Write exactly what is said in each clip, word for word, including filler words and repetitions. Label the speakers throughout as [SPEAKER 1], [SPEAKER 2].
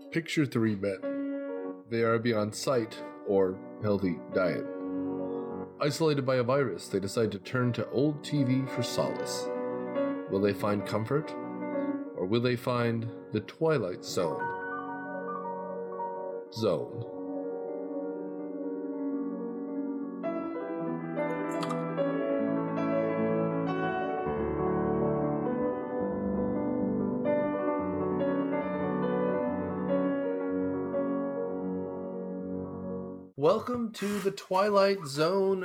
[SPEAKER 1] Picture three men. They are beyond sight or healthy diet. Isolated by a virus, they decide to turn to old T V for solace. Will they find comfort? Or will they find the Twilight Zone? Zone. Welcome to the Twilight Zone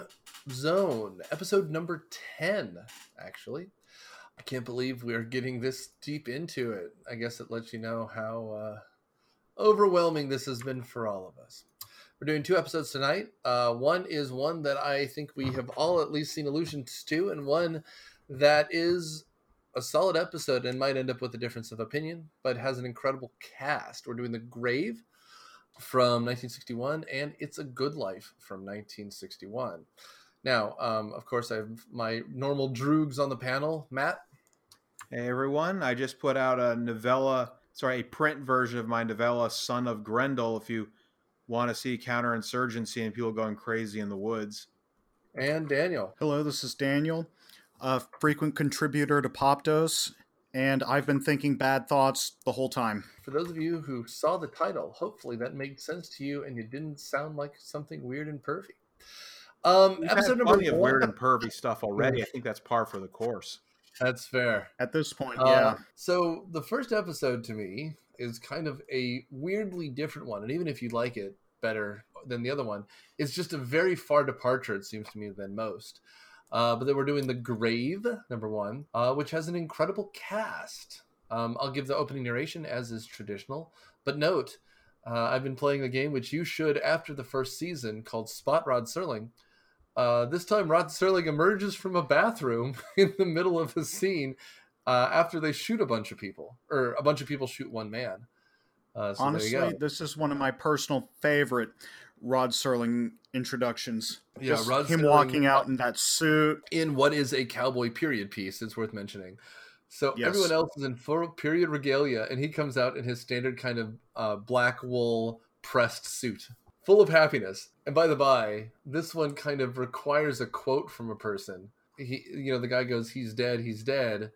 [SPEAKER 1] Zone, episode number ten, actually. I can't believe we're getting this deep into it. I guess it lets you know how uh, overwhelming this has been for all of us. We're doing two episodes tonight. Uh, one is one that I think we have all at least seen allusions to, and one that is a solid episode and might end up with a difference of opinion, but has an incredible cast. We're doing The Grave from nineteen sixty-one and It's a Good Life from nineteen sixty-one. Now, um, of course, I have my normal droogs on the panel. Matt?
[SPEAKER 2] Hey, everyone. I just put out a novella, sorry, a print version of my novella, Son of Grendel, if you want to see counterinsurgency and people going crazy in the woods.
[SPEAKER 1] And Daniel.
[SPEAKER 3] Hello, this is Daniel, a frequent contributor to Popdose, and I've been thinking bad thoughts the whole time.
[SPEAKER 1] For those of you who saw the title, hopefully that made sense to you and you didn't sound like something weird and pervy. Um,
[SPEAKER 2] We've
[SPEAKER 1] episode
[SPEAKER 2] had
[SPEAKER 1] number
[SPEAKER 2] plenty
[SPEAKER 1] one.
[SPEAKER 2] of weird and pervy stuff already. I think that's par for the course.
[SPEAKER 1] That's fair.
[SPEAKER 3] At this point,
[SPEAKER 1] Uh,
[SPEAKER 3] yeah.
[SPEAKER 1] So the first episode to me is kind of a weirdly different one. And even if you like it better than the other one, it's just a very far departure, it seems to me, than most. Uh, but then we're doing The Grave, number one, uh, which has an incredible cast. Um, I'll give the opening narration as is traditional. But note, uh, I've been playing the game, which you should after the first season, called Spot Rod Serling. Uh, this time, Rod Serling emerges from a bathroom in the middle of a scene uh, after they shoot a bunch of people. Or a bunch of people shoot one man. Uh, so
[SPEAKER 3] Honestly, this is one of my personal favorite Rod Serling introductions.
[SPEAKER 1] Yeah,
[SPEAKER 3] Just
[SPEAKER 1] Rod
[SPEAKER 3] him
[SPEAKER 1] Serling
[SPEAKER 3] walking out in that suit.
[SPEAKER 1] in what is a cowboy period piece, it's worth mentioning. So
[SPEAKER 3] Yes.
[SPEAKER 1] everyone else is in full period regalia, and he comes out in his standard kind of uh, black wool pressed suit, full of happiness. And by the by, this one kind of requires a quote from a person. He, you know, the guy goes, "He's dead, he's dead,"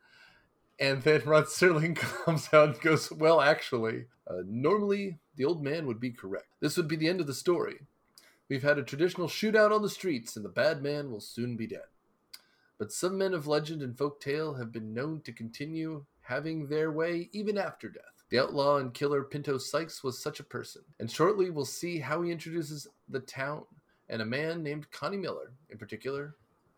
[SPEAKER 1] and then Rod Serling comes out and goes, "Well, actually, uh, normally the old man would be correct. This would be the end of the story. We've had a traditional shootout on the streets, and the bad man will soon be dead. But some men of legend and folk tale have been known to continue having their way even after death. The outlaw and killer Pinto Sykes was such a person, and shortly we'll see how he introduces the town and a man named Connie Miller, in particular,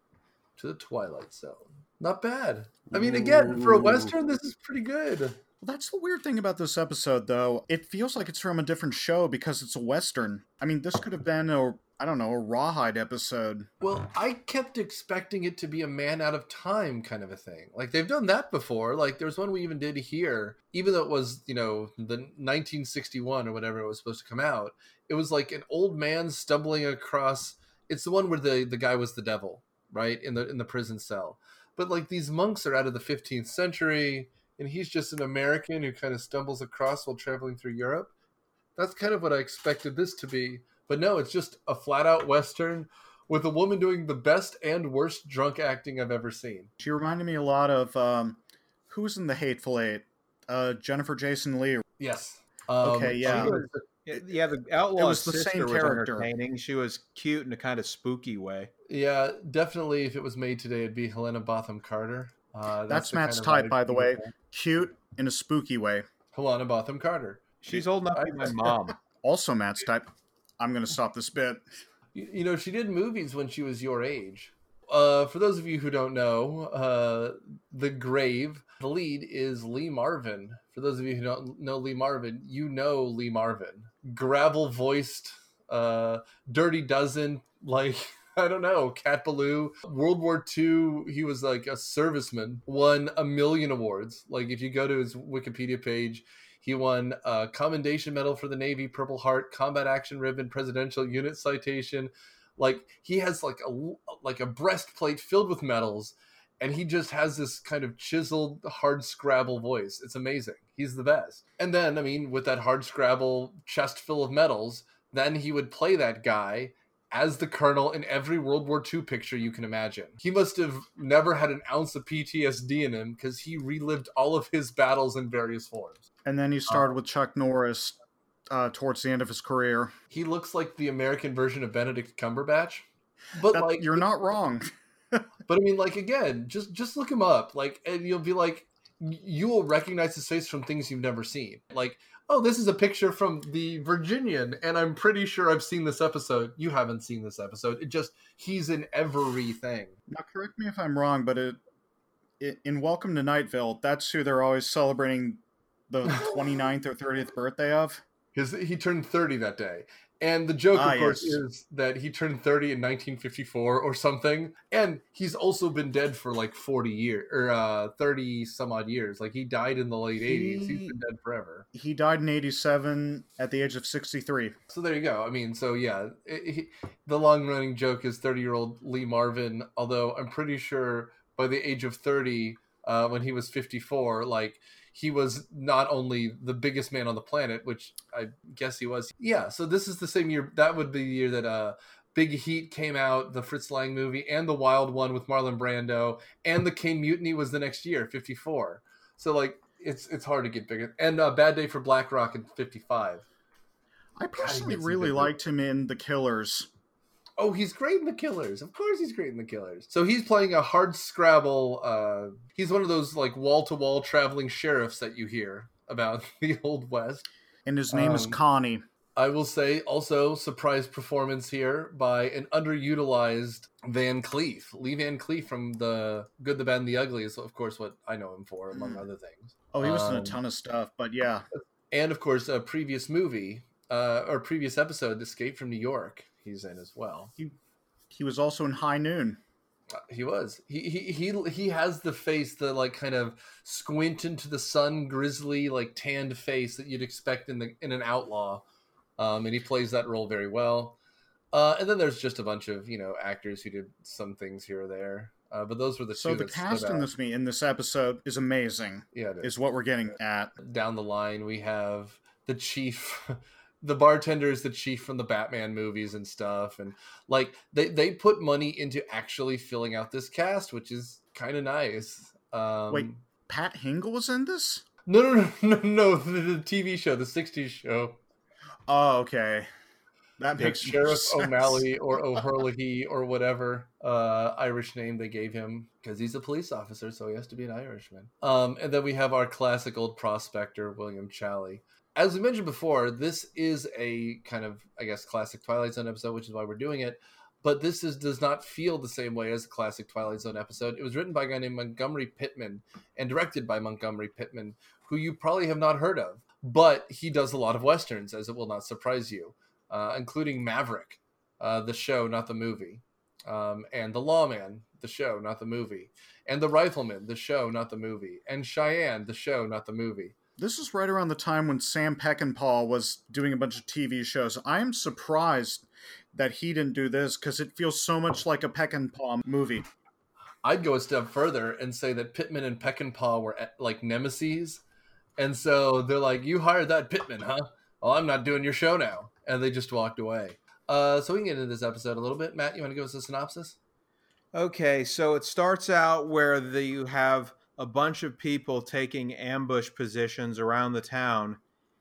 [SPEAKER 1] to the Twilight Zone." Not bad. I mean, again, for a Western, this is pretty good.
[SPEAKER 3] Well, that's the weird thing about this episode, though. It feels like it's from a different show because it's a Western. I mean, this could have been a, I don't know, a Rawhide episode.
[SPEAKER 1] Well, I kept expecting it to be a Man Out of Time kind of a thing. Like, they've done that before. Like, there's one we even did here, even though it was, you know, the nineteen sixty-one or whatever it was supposed to come out. It was like an old man stumbling across. It's the one where the, the guy was the devil, right? In the in the prison cell. But, like, these monks are out of the fifteenth century, and he's just an American who kind of stumbles across while traveling through Europe. That's kind of what I expected this to be. But no, it's just a flat-out Western with a woman doing the best and worst drunk acting I've ever seen.
[SPEAKER 3] She reminded me a lot of, um, who's in The Hateful Eight? Uh, Jennifer Jason Leigh.
[SPEAKER 1] Yes.
[SPEAKER 3] Okay, yeah.
[SPEAKER 2] She was- yeah, the outlaw
[SPEAKER 3] It was the
[SPEAKER 2] sister
[SPEAKER 3] same
[SPEAKER 2] was
[SPEAKER 3] character.
[SPEAKER 2] entertaining. She was cute in a kind of spooky way.
[SPEAKER 1] Yeah, definitely if it was made today, it'd be Helena Bonham Carter. Uh,
[SPEAKER 3] That's
[SPEAKER 1] the
[SPEAKER 3] Matt's
[SPEAKER 1] kind of
[SPEAKER 3] type,
[SPEAKER 1] vibe
[SPEAKER 3] by the
[SPEAKER 1] she
[SPEAKER 3] way.
[SPEAKER 1] gives off.
[SPEAKER 3] Cute in a spooky way.
[SPEAKER 1] Helena Bonham Carter.
[SPEAKER 2] She's old enough to be my mom.
[SPEAKER 3] Also Matt's type. I'm going to stop this bit.
[SPEAKER 1] You, you know, she did movies when she was your age. Uh, for those of you who don't know, uh, The Grave, the lead is Lee Marvin. For those of you who don't know Lee Marvin, you know Lee Marvin. Gravel-voiced, uh, Dirty Dozen, like, I don't know, Cat Ballou. World War Two, he was like a serviceman, won a million awards. Like, if you go to his Wikipedia page, he won a Commendation Medal for the Navy, Purple Heart, Combat Action Ribbon, Presidential Unit Citation. Like, he has like a like a breastplate filled with medals, And he just has this kind of chiseled, hard scrabble voice. It's amazing. He's the best. And then, I mean, with that hard scrabble chest full of medals, then he would play that guy as the Colonel in every World War Two picture you can imagine. He must have never had an ounce of P T S D in him because he relived all of his battles in various forms.
[SPEAKER 3] And then he started uh, with Chuck Norris uh, towards the end of his career.
[SPEAKER 1] He looks like the American version of Benedict Cumberbatch. But
[SPEAKER 3] that,
[SPEAKER 1] like
[SPEAKER 3] you're not wrong.
[SPEAKER 1] But I mean, like, again, just just look him up, like, and you'll be like, you will recognize his face from things you've never seen. Like, oh, this is a picture from the Virginian, and I'm pretty sure I've seen this episode. You haven't seen this episode. It just, he's in everything.
[SPEAKER 3] Now, correct me if I'm wrong, but it, it in Welcome to Night Vale, that's who they're always celebrating the twenty-ninth or thirtieth birthday of.
[SPEAKER 1] His, he turned thirty that day. And the joke,
[SPEAKER 3] ah,
[SPEAKER 1] of course,
[SPEAKER 3] yes.
[SPEAKER 1] is that he turned thirty in nineteen fifty-four or something. And he's also been dead for like forty years, or uh, thirty some odd years. Like, he died in the late he, eighties. He's been dead forever.
[SPEAKER 3] He died in eighty-seven at the age of sixty-three.
[SPEAKER 1] So there you go. I mean, so yeah, it, he, the long running joke is thirty-year-old Lee Marvin, although I'm pretty sure by the age of thirty, uh, when he was fifty-four, like, he was not only the biggest man on the planet, which I guess he was. Yeah, so this is the same year. That would be the year that uh, Big Heat came out, the Fritz Lang movie, and The Wild One with Marlon Brando, and The Caine Mutiny was the next year, fifty-four. So, like, it's it's hard to get bigger. And uh, Bad Day for Black Rock in fifty-five.
[SPEAKER 3] I personally really liked him in The Killers.
[SPEAKER 1] Oh, he's great in The Killers. Of course he's great in The Killers. So he's playing a hard scrabble. Uh, he's one of those like wall-to-wall traveling sheriffs that you hear about the Old West.
[SPEAKER 3] And his name um, is Connie.
[SPEAKER 1] I will say also surprise performance here by an underutilized Van Cleef. Lee Van Cleef from The Good, the Bad, and the Ugly is, of course, what I know him for, among other things.
[SPEAKER 3] Oh, he was
[SPEAKER 1] um,
[SPEAKER 3] in a ton of stuff, but yeah.
[SPEAKER 1] And, of course, a previous movie, uh, or previous episode, Escape from New York. He's in as well.
[SPEAKER 3] He he was also in High Noon.
[SPEAKER 1] Uh, he was. He he he he has the face, the like kind of squint into the sun, grizzly, like tanned face that you'd expect in the in an outlaw, um, and he plays that role very well. Uh, and then there's just a bunch of you know actors who did some things here or there. Uh, but those were the
[SPEAKER 3] so
[SPEAKER 1] two.
[SPEAKER 3] So the cast in this me in this episode is amazing.
[SPEAKER 1] Yeah, it is.
[SPEAKER 3] is what we're getting at.
[SPEAKER 1] Down the line, we have the chief. The bartender is the chief from the Batman movies and stuff. And like they, they put money into actually filling out this cast, which is kind of nice. Um,
[SPEAKER 3] Wait, Pat Hingle was in this?
[SPEAKER 1] No, no, no, no, no. The, the T V show, the sixties show.
[SPEAKER 3] Oh, okay. That makes
[SPEAKER 1] like Sheriff
[SPEAKER 3] sense.
[SPEAKER 1] O'Malley or O'Hurley or whatever uh, Irish name they gave him because he's a police officer, so he has to be an Irishman. Um, and then we have our classic old prospector, William Chally. As we mentioned before, this is a kind of, I guess, classic Twilight Zone episode, which is why we're doing it. But this is does not feel the same way as a classic Twilight Zone episode. It was written by a guy named Montgomery Pittman and directed by Montgomery Pittman, who you probably have not heard of. But he does a lot of Westerns, as it will not surprise you, uh, including Maverick, uh, the show, not the movie, um, and The Lawman, the show, not the movie, and The Rifleman, the show, not the movie, and Cheyenne, the show, not the movie.
[SPEAKER 3] This is right around the time when Sam Peckinpah was doing a bunch of T V shows. I am surprised that he didn't do this because it feels so much like a Peckinpah movie.
[SPEAKER 1] I'd go a step further and say that Pittman and Peckinpah were like nemesis. And so they're like, you hired that Pittman, huh? Well, I'm not doing your show now. And they just walked away. Uh, so we can get into this episode a little bit. Matt, you want to give us a synopsis?
[SPEAKER 2] Okay, so it starts out where the, you have a bunch of people taking ambush positions around the town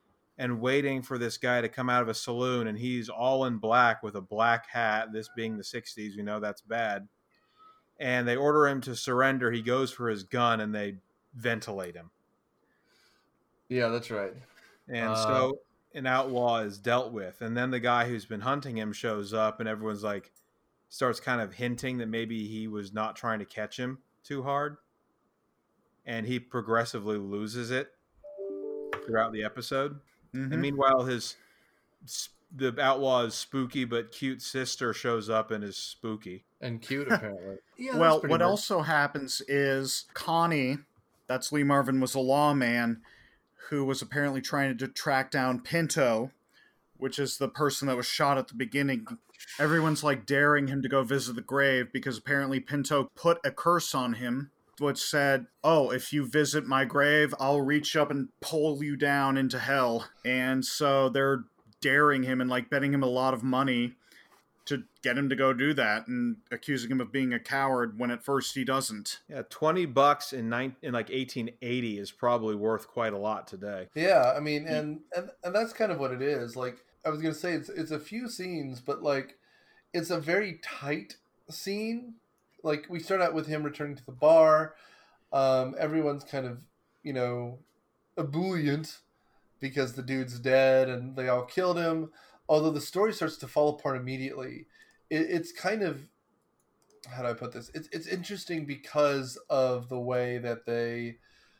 [SPEAKER 2] and waiting for this guy to come out of a saloon, and he's all in black with a black hat, this being the sixties, you know that's bad. And they order him to surrender. He goes for his gun, and they ventilate him.
[SPEAKER 1] Yeah, that's right.
[SPEAKER 2] And
[SPEAKER 1] uh,
[SPEAKER 2] so an outlaw is dealt with. And then the guy who's been hunting him shows up, and everyone's like, starts kind of hinting that maybe he was not trying to catch him too hard. And he progressively loses it throughout the episode. Mm-hmm. And meanwhile, his the outlaw's spooky but cute sister shows up and is spooky.
[SPEAKER 1] And cute, apparently.
[SPEAKER 3] Yeah, well, what much. also happens is Connie, that's Lee Marvin, was a lawman who was apparently trying to track down Pinto, which is the person that was shot at the beginning. Everyone's like daring him to go visit the grave because apparently Pinto put a curse on him, which said, oh, if you visit my grave, I'll reach up and pull you down into hell. And so they're daring him and like betting him a lot of money to get him to go do that, and accusing him of being a coward when at first he doesn't.
[SPEAKER 2] Yeah, twenty bucks in nine in like eighteen eighty is probably worth quite a lot today.
[SPEAKER 1] Yeah, I mean, and and, and that's kind of what it is. Like I was gonna say, it's it's a few scenes, but like it's a very tight scene. Like we start out with him returning to the bar. Um, everyone's kind of, you know, ebullient because the dude's dead and they all killed him. Although the story starts to fall apart immediately. It, it's kind of, how do I put this? It's it's interesting because of the way that they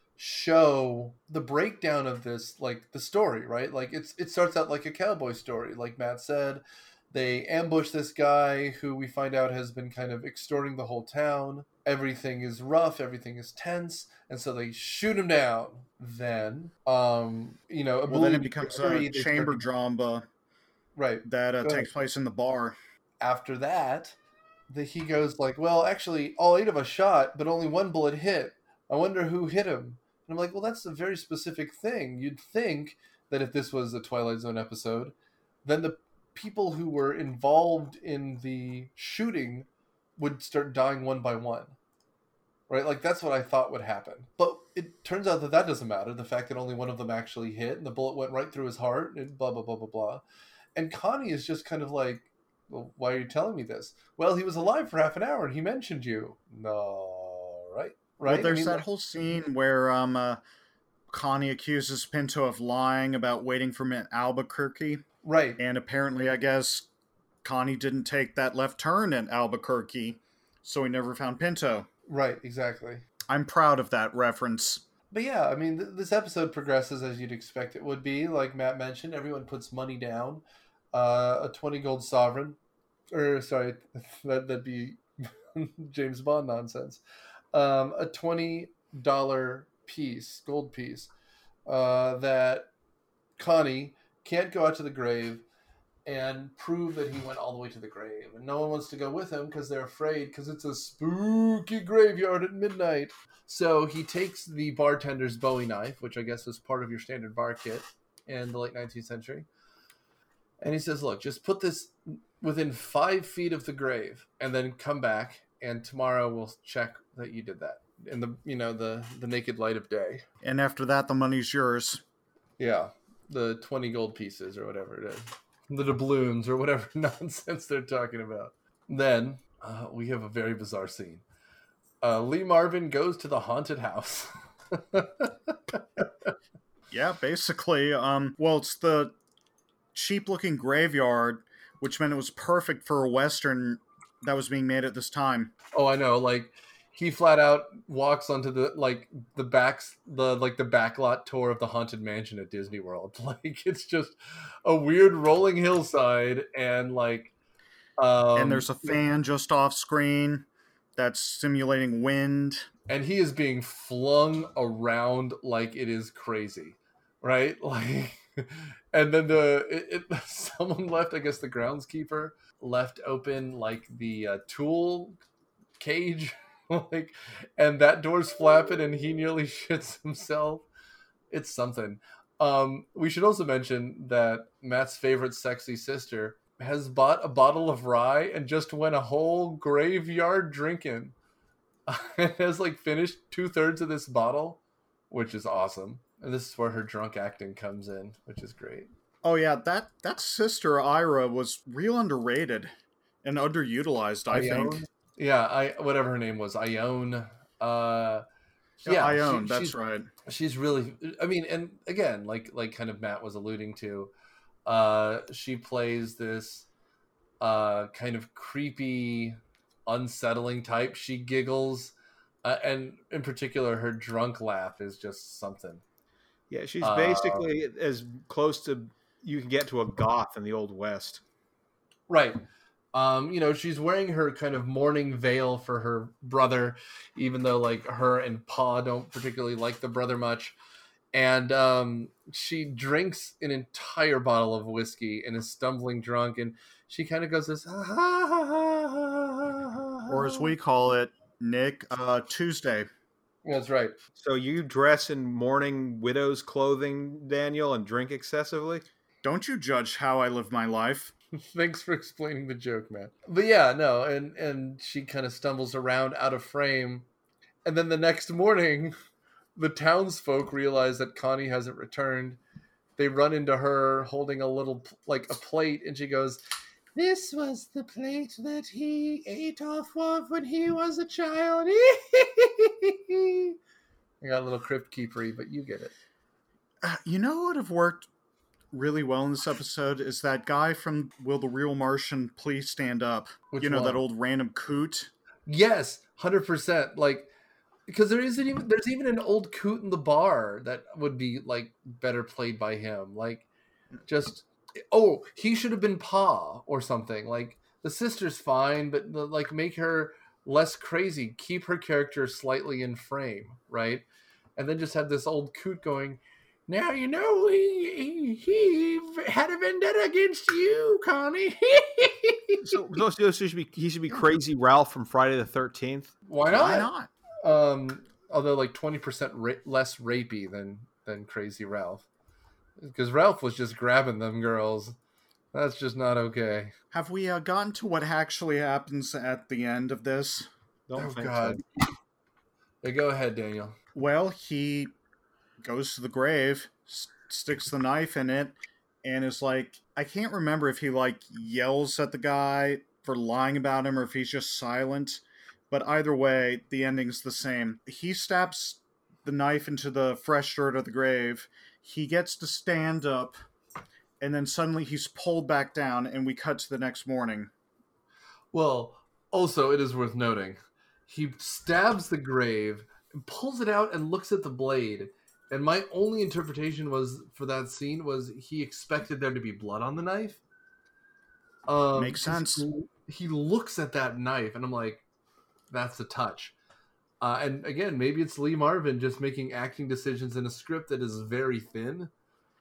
[SPEAKER 1] show the breakdown of this, like the story, right? Like it's it starts out like a cowboy story, like Matt said. They ambush this guy who we find out has been kind of extorting the whole town. Everything is rough, everything is tense, and so they shoot him down. Then, um, you know,
[SPEAKER 3] well, then it becomes a chamber
[SPEAKER 1] start...
[SPEAKER 3] drama.
[SPEAKER 1] Right.
[SPEAKER 3] That uh, takes place in the bar.
[SPEAKER 1] After that, the, he goes like, well, actually, all eight of us shot, but only one bullet hit. I wonder who hit him. And I'm like, well, that's a very specific thing. You'd think that if this was a Twilight Zone episode, then the people who were involved in the shooting would start dying one by one. Right? Like, that's what I thought would happen. But it turns out that that doesn't matter. The fact that only one of them actually hit, and the bullet went right through his heart, and blah, blah, blah, blah, blah. And Connie is just kind of like, well, why are you telling me this? Well, he was alive for half an hour and he mentioned you. No, right? Right?
[SPEAKER 3] Well, there's
[SPEAKER 1] I mean,
[SPEAKER 3] that
[SPEAKER 1] like...
[SPEAKER 3] whole scene where um, uh, Connie accuses Pinto of lying about waiting for him in Albuquerque.
[SPEAKER 1] Right.
[SPEAKER 3] And apparently, I guess, Connie didn't take that left turn in Albuquerque, so he never found Pinto.
[SPEAKER 1] Right, exactly.
[SPEAKER 3] I'm proud of that reference.
[SPEAKER 1] But yeah, I mean, th- this episode progresses as you'd expect it would be. Like Matt mentioned, everyone puts money down. Uh, a twenty gold sovereign. Or, sorry, that, that'd be James Bond nonsense. Um, a twenty dollars piece, gold piece, uh, that Connie can't go out to the grave and prove that he went all the way to the grave. And no one wants to go with him because they're afraid, because it's a spooky graveyard at midnight. So he takes the bartender's Bowie knife, which I guess was part of your standard bar kit in the late nineteenth century. And he says, look, just put this within five feet of the grave and then come back, and tomorrow we'll check that you did that in the, you know, the, the naked light of day.
[SPEAKER 3] And after that, the money's yours.
[SPEAKER 1] Yeah. The twenty gold pieces or whatever it is. The doubloons or whatever nonsense they're talking about. Then uh, we have a very bizarre scene. Uh, Lee Marvin goes to the haunted house.
[SPEAKER 3] Yeah, basically. Um, well, it's the cheap-looking graveyard, which meant it was perfect for a Western that was being made at this time.
[SPEAKER 1] Oh, I know. Like, he flat out walks onto the, like, the backs, the, like, the backlot tour of the Haunted Mansion at Disney World. Like, it's just a weird rolling hillside, and, like... Um,
[SPEAKER 3] and there's a fan just off screen that's simulating wind.
[SPEAKER 1] And he is being flung around like it is crazy, right? Like, and then the it, it, someone left, I guess the groundskeeper left open like the uh, tool cage, like, and that door's flapping, and he nearly shits himself. It's something. Um, we should also mention that Matt's favorite sexy sister has bought a bottle of rye and just went a whole graveyard drinking. And has like finished two thirds of this bottle, which is awesome. And this is where her drunk acting comes in, which is great.
[SPEAKER 3] Oh yeah, that that sister Ira was real underrated and underutilized, I
[SPEAKER 1] Ione?
[SPEAKER 3] think.
[SPEAKER 1] Yeah, I whatever her name was, Ione. Uh,
[SPEAKER 3] yeah,
[SPEAKER 1] yeah,
[SPEAKER 3] Ione,
[SPEAKER 1] she,
[SPEAKER 3] that's
[SPEAKER 1] she's,
[SPEAKER 3] right.
[SPEAKER 1] She's really, I mean, and again, like like kind of Matt was alluding to, uh, she plays this uh, kind of creepy, unsettling type. She giggles, uh, and in particular, her drunk laugh is just something.
[SPEAKER 2] Yeah, she's basically uh, as close to you can get to a goth in the Old West.
[SPEAKER 1] Right. Um, you know, she's wearing her kind of mourning veil for her brother, even though like her and Pa don't particularly like the brother much. and um, she drinks an entire bottle of whiskey and is stumbling drunk, and she kind of goes this, ha, ha, ha, ha, ha,
[SPEAKER 3] Or as we call it, Nick, uh, Tuesday.
[SPEAKER 1] That's right.
[SPEAKER 2] So you dress in mourning widow's clothing, Daniel, and drink excessively?
[SPEAKER 3] Don't you judge how I live my life.
[SPEAKER 1] Thanks for explaining the joke, man. But yeah, no, and and she kind of stumbles around out of frame, and then the next morning, the townsfolk realize that Connie hasn't returned. They run into her holding a little, like a plate, and she goes, "This was the plate that he ate off of when he was a child." I got a little crypt keepery, but you get it.
[SPEAKER 3] Uh, you know what would have worked really well in this episode is that guy from Will the Real Martian Please Stand Up?
[SPEAKER 1] Which
[SPEAKER 3] you know,
[SPEAKER 1] one?
[SPEAKER 3] that old random coot?
[SPEAKER 1] Yes, one hundred percent. Like, because there isn't even, there's even an old coot in the bar that would be, like, better played by him. Like, just, oh, he should have been Pa or something. Like, the sister's fine, but, like, make her less crazy. Keep her character slightly in frame, right? And then just have this old coot going, "Now you know he, he, he had a vendetta against you, Connie."
[SPEAKER 2] So, so, so he should be he should be Crazy Ralph from Friday the thirteenth.
[SPEAKER 1] Why not?
[SPEAKER 3] Why not?
[SPEAKER 1] Um, although like twenty percent ra- less rapey than than Crazy Ralph, because Ralph was just grabbing them girls. That's just not okay.
[SPEAKER 3] Have we uh, gotten to what actually happens at the end of this?
[SPEAKER 2] Don't
[SPEAKER 1] Oh
[SPEAKER 2] think
[SPEAKER 1] God.
[SPEAKER 2] so.
[SPEAKER 1] Yeah, go ahead, Daniel.
[SPEAKER 3] Well, he goes to the grave, s- sticks the knife in it, and is like, I can't remember if he like yells at the guy for lying about him or if he's just silent. But either way, the ending's the same. He stabs the knife into the fresh dirt of the grave. He gets to stand up, and then suddenly he's pulled back down, and we cut to the next morning.
[SPEAKER 1] Well, also it is worth noting, he stabs the grave, and pulls it out, and looks at the blade. And my only interpretation was for that scene was he expected there to be blood on the knife. Um,
[SPEAKER 3] Makes sense.
[SPEAKER 1] He, he looks at that knife, and I'm like, that's a touch. Uh, and again, maybe it's Lee Marvin just making acting decisions in a script that is very thin.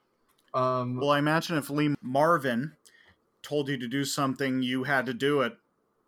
[SPEAKER 1] Um,
[SPEAKER 3] Well, I imagine if Lee Marvin told you to do something, you had to do it.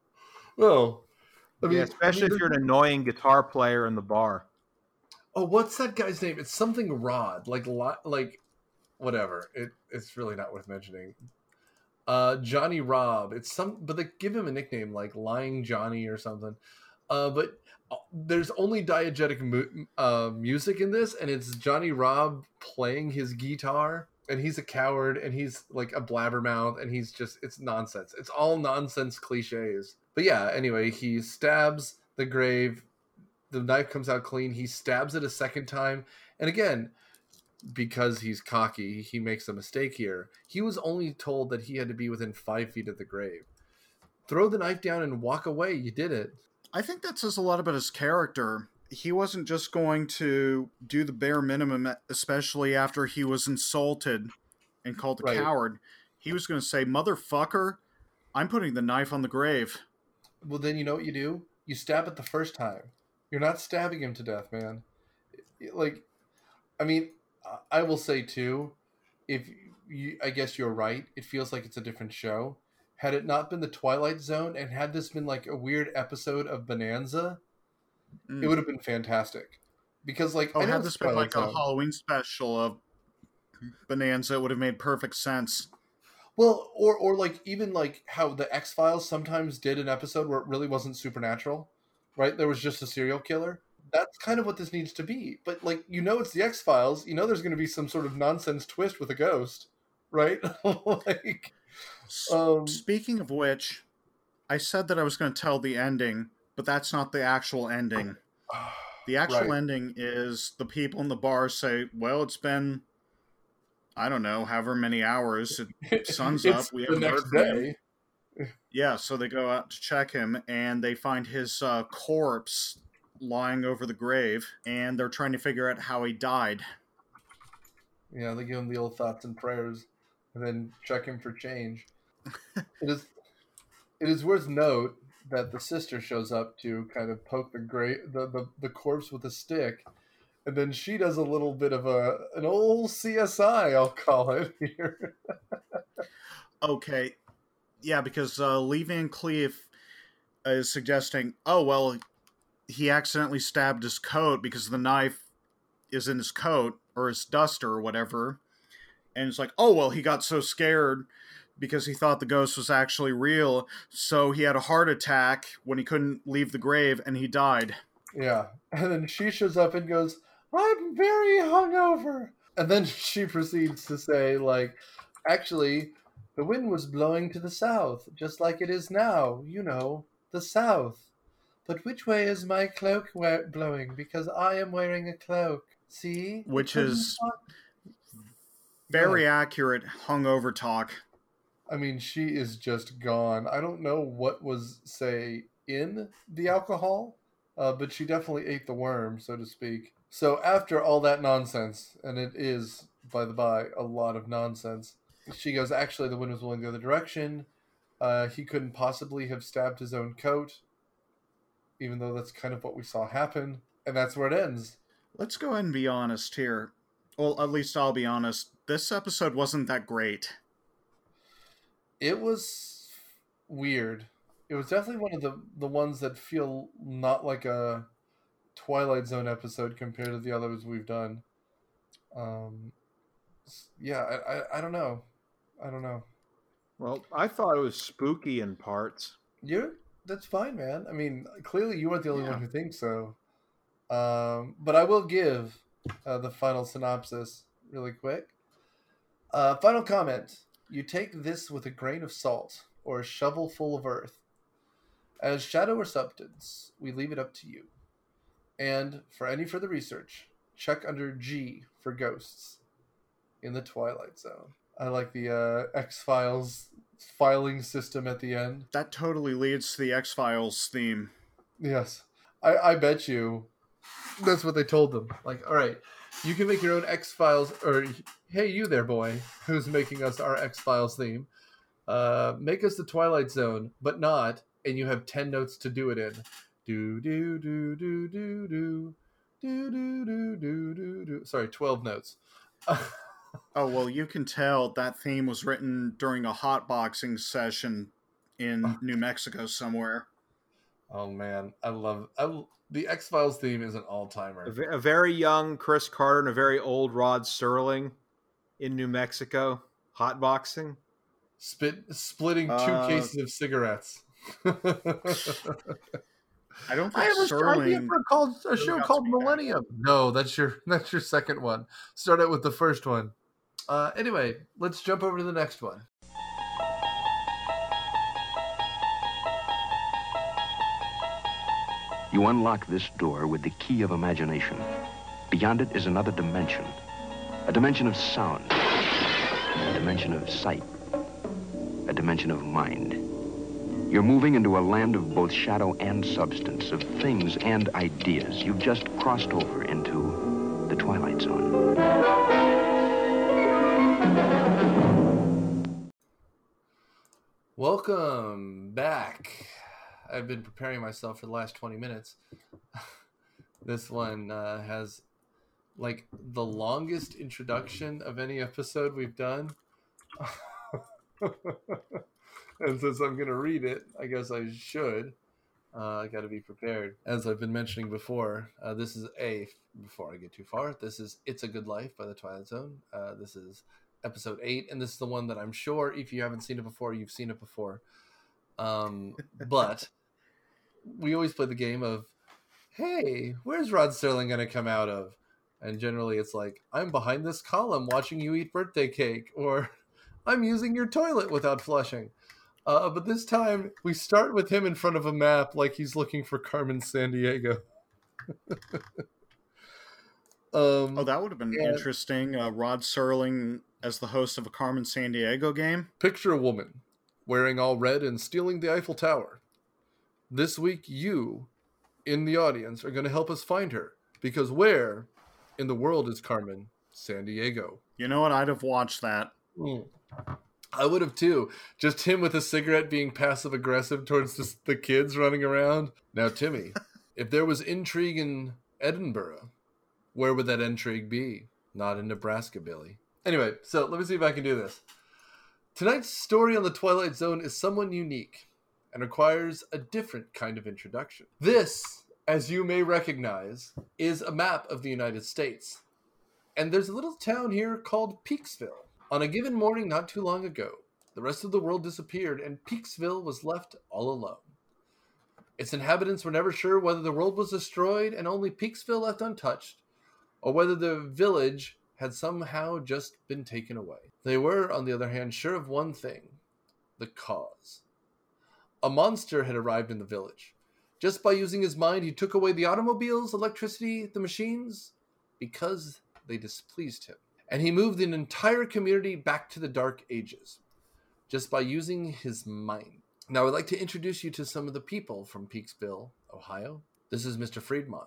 [SPEAKER 1] well, I mean,
[SPEAKER 2] Yeah, especially
[SPEAKER 1] I mean,
[SPEAKER 2] if you're an annoying guitar player in the bar.
[SPEAKER 1] oh, what's that guy's name? It's something Rod, like like whatever. It it's really not worth mentioning. Uh, Johnny Robb. It's some, but they give him a nickname like Lying Johnny or something. Uh, but there's only diegetic mu- uh, music in this, and it's Johnny Robb playing his guitar, and he's a coward, and he's like a blabbermouth, and he's just, it's nonsense. It's all nonsense cliches. But yeah, anyway, he stabs the grave. The knife comes out clean. He stabs it a second time. And again, because he's cocky, he makes a mistake here. He was only told that he had to be within five feet of the grave. Throw the knife down and walk away. You did it.
[SPEAKER 3] I think that says a lot about his character. He wasn't just going to do the bare minimum, especially after he was insulted and called a
[SPEAKER 1] Right.
[SPEAKER 3] coward. He was going to say, "Motherfucker, I'm putting the knife on the grave."
[SPEAKER 1] Well, then you know what you do? You stab it the first time. You're not stabbing him to death, man. Like, I mean, I will say too, if you, I guess you're right, it feels like it's a different show. Had it not been the Twilight Zone, and had this been like a weird episode of Bonanza,
[SPEAKER 3] Mm.
[SPEAKER 1] it would have been fantastic. Because like,
[SPEAKER 3] Oh,
[SPEAKER 1] I know
[SPEAKER 3] had
[SPEAKER 1] it's
[SPEAKER 3] this been
[SPEAKER 1] Twilight
[SPEAKER 3] like a
[SPEAKER 1] Zone.
[SPEAKER 3] Halloween special of Bonanza, it would have made perfect sense.
[SPEAKER 1] Well, or or like even like how the X-Files sometimes did an episode where it really wasn't supernatural, right? There was just a serial killer. That's kind of what this needs to be. But like, you know, it's the X-Files. You know, there's going to be some sort of nonsense twist with a ghost, right? like,
[SPEAKER 3] S-
[SPEAKER 1] um,
[SPEAKER 3] Speaking of which, I said that I was going to tell the ending, but that's not the actual ending. The actual
[SPEAKER 1] Right.
[SPEAKER 3] ending is the people in the bar say, "Well, it's been, I don't know, however many hours. It, sun's
[SPEAKER 1] it's
[SPEAKER 3] up. We
[SPEAKER 1] the
[SPEAKER 3] haven't
[SPEAKER 1] next
[SPEAKER 3] heard from him."
[SPEAKER 1] day.
[SPEAKER 3] Yeah, so they go out to check him, and they find his uh, corpse lying over the grave, and they're trying to figure out how he died.
[SPEAKER 1] Yeah, they give him the old thoughts and prayers, and then check him for change. it is, it is worth note that the sister shows up to kind of poke the gra- the, the the corpse with a stick, And then she does a little bit of a an old C S I, I'll call it here.
[SPEAKER 3] Okay. Yeah, because uh, Lee Van Cleef is suggesting, oh, well, he accidentally stabbed his coat because the knife is in his coat or his duster or whatever. And it's like, oh, well, he got so scared because he thought the ghost was actually real. So he had a heart attack when he couldn't leave the grave and he died.
[SPEAKER 1] Yeah. And then she shows up and goes, I'm very hungover. And then she proceeds to say, like, actually, the wind was blowing to the south, just like it is now, you know, the south. But which way is my cloak we- blowing? Because I am wearing a cloak. See?
[SPEAKER 3] Which
[SPEAKER 1] It couldn't
[SPEAKER 3] is
[SPEAKER 1] talk-
[SPEAKER 3] very
[SPEAKER 1] Yeah.
[SPEAKER 3] accurate hungover talk.
[SPEAKER 1] I mean, she is just gone. I don't know what was, say, in the alcohol, uh, but she definitely ate the worm, so to speak. So after all that nonsense, and it is, by the by, a lot of nonsense, she goes, actually, the wind was blowing the other direction. Uh, he couldn't possibly have stabbed his own coat, even though that's kind of what we saw happen. And that's where it ends.
[SPEAKER 3] Let's go ahead and be honest here. Well, at least I'll be honest. This episode wasn't that great.
[SPEAKER 1] It was weird. It was definitely one of the, the ones that feel not like a Twilight Zone episode compared to the others we've done. Um, yeah, I, I, I don't know. I don't know.
[SPEAKER 2] Well, I thought it was spooky in parts.
[SPEAKER 1] You're, that's fine, man. I mean, clearly you weren't the only
[SPEAKER 3] Yeah.
[SPEAKER 1] one who thinks so. Um, but I will give uh, the final synopsis really quick. Uh, final comment. You take this with a grain of salt or a shovel full of earth. As shadow or substance, we leave it up to you. And for any further research, check under G for ghosts in the Twilight Zone. I like the uh, X-Files filing system at the end.
[SPEAKER 3] That totally leads to the X-Files theme.
[SPEAKER 1] Yes. I, I bet you that's what they told them. Like, all right, you can make your own X-Files, or hey, you there, boy, who's making us our X-Files theme. Uh, make us the Twilight Zone, but not, and you have ten notes to do it in. Do, do, do, do, do, do, do, do, do, do, do, do. Sorry, twelve notes.
[SPEAKER 3] Oh, well, you can tell that theme was written during a hotboxing session in New Mexico somewhere.
[SPEAKER 1] Oh, man. I love I, the X-Files theme is an
[SPEAKER 2] A,
[SPEAKER 1] all-timer.
[SPEAKER 2] ve- a very young Chris Carter and a very old Rod Serling in New Mexico, hotboxing.
[SPEAKER 1] Spit, splitting two
[SPEAKER 3] Uh,
[SPEAKER 1] cases of cigarettes.
[SPEAKER 3] I don't
[SPEAKER 1] I
[SPEAKER 3] think
[SPEAKER 1] have an idea
[SPEAKER 3] Serling...
[SPEAKER 1] for a, called, a show
[SPEAKER 3] got
[SPEAKER 1] called
[SPEAKER 3] to be back.
[SPEAKER 1] Millennium. No, that's your that's your second one. Start out with the first one. Uh, anyway, let's jump over to the next one.
[SPEAKER 4] You unlock this door with the key of imagination. Beyond it is another dimension. A dimension of sound. A dimension of sight. A dimension of mind. You're moving into a land of both shadow and substance, of things and ideas. You've just crossed over into the Twilight Zone.
[SPEAKER 1] Welcome back. I've been preparing myself for the last twenty minutes. This one uh, has like the longest introduction of any episode we've done. And since I'm going to read it, I guess I should. Uh, I got to be prepared. As I've been mentioning before, uh, this is a, before I get too far, this is It's a Good Life by the Twilight Zone. Uh, this is episode eight, and this is the one that I'm sure if you haven't seen it before, you've seen it before. Um, but we always play the game of, hey, where's Rod Serling going to come out of? And generally it's like, I'm behind this column watching you eat birthday cake, or I'm using your toilet without flushing. Uh, but this time, we start with him in front of a map like he's looking for Carmen Sandiego. um,
[SPEAKER 3] Oh, that would have been
[SPEAKER 1] Yeah.
[SPEAKER 3] interesting. Uh, Rod Serling as the host of a Carmen Sandiego game.
[SPEAKER 1] Picture a woman wearing all red and stealing the Eiffel Tower. This week, you, in the audience, are going to help us find her. Because where in the world is Carmen Sandiego?
[SPEAKER 3] You know what? I'd have watched that.
[SPEAKER 1] Mm. I would have too. Just him with a cigarette being passive aggressive towards the, the kids running around. Now, Timmy, if there was intrigue in Edinburgh, Where would that intrigue be? Not in Nebraska, Billy. Anyway, so let me see if I can do this. Tonight's story on the Twilight Zone is somewhat unique and requires a different kind of introduction. This, as you may recognize, is a map of the United States. And there's a little town here called Peaksville. On a given morning not too long ago, the rest of the world disappeared and Peaksville was left all alone. Its inhabitants were never sure whether the world was destroyed and only Peaksville left untouched, or whether the village had somehow just been taken away. They were, on the other hand, sure of one thing: the cause. A monster had arrived in the village. Just by using his mind, he took away the automobiles, electricity, the machines, because they displeased him. And he moved an entire community back to the Dark Ages, just by using his mind. Now, I'd like to introduce you to some of the people from Peaksville, Ohio. This is Mister Friedmont.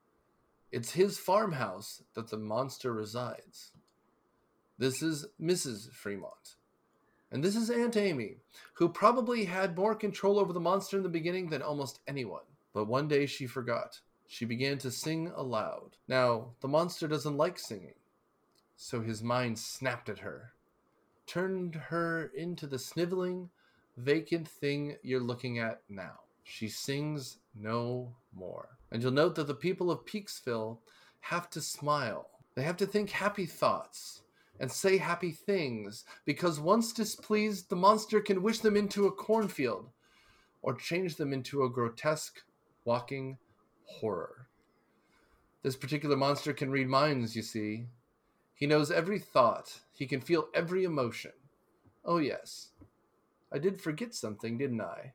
[SPEAKER 1] It's his farmhouse that the monster resides. This is Missus Fremont. And this is Aunt Amy, who probably had more control over the monster in the beginning than almost anyone. But one day she forgot. She began to sing aloud. Now, the monster doesn't like singing, so his mind snapped at her, turned her into the sniveling, vacant thing you're looking at now. She sings no more. And you'll note that the people of Peaksville have to smile. They have to think happy thoughts and say happy things, because once displeased, the monster can wish them into a cornfield or change them into a grotesque walking horror. This particular monster can read minds, you see. He knows every thought. He can feel every emotion. Oh yes, I did forget something, didn't I?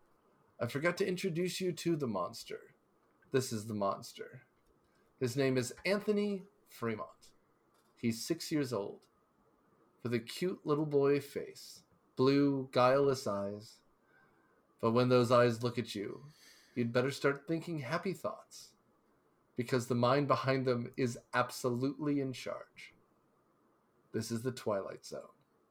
[SPEAKER 1] I forgot to introduce you to the monster. This is the monster. His name is Anthony Fremont. He's six years old, with a cute little boy face, blue, guileless eyes. But when those eyes look at you, you'd better start thinking happy thoughts, because the mind behind them is absolutely in charge. This is the Twilight Zone.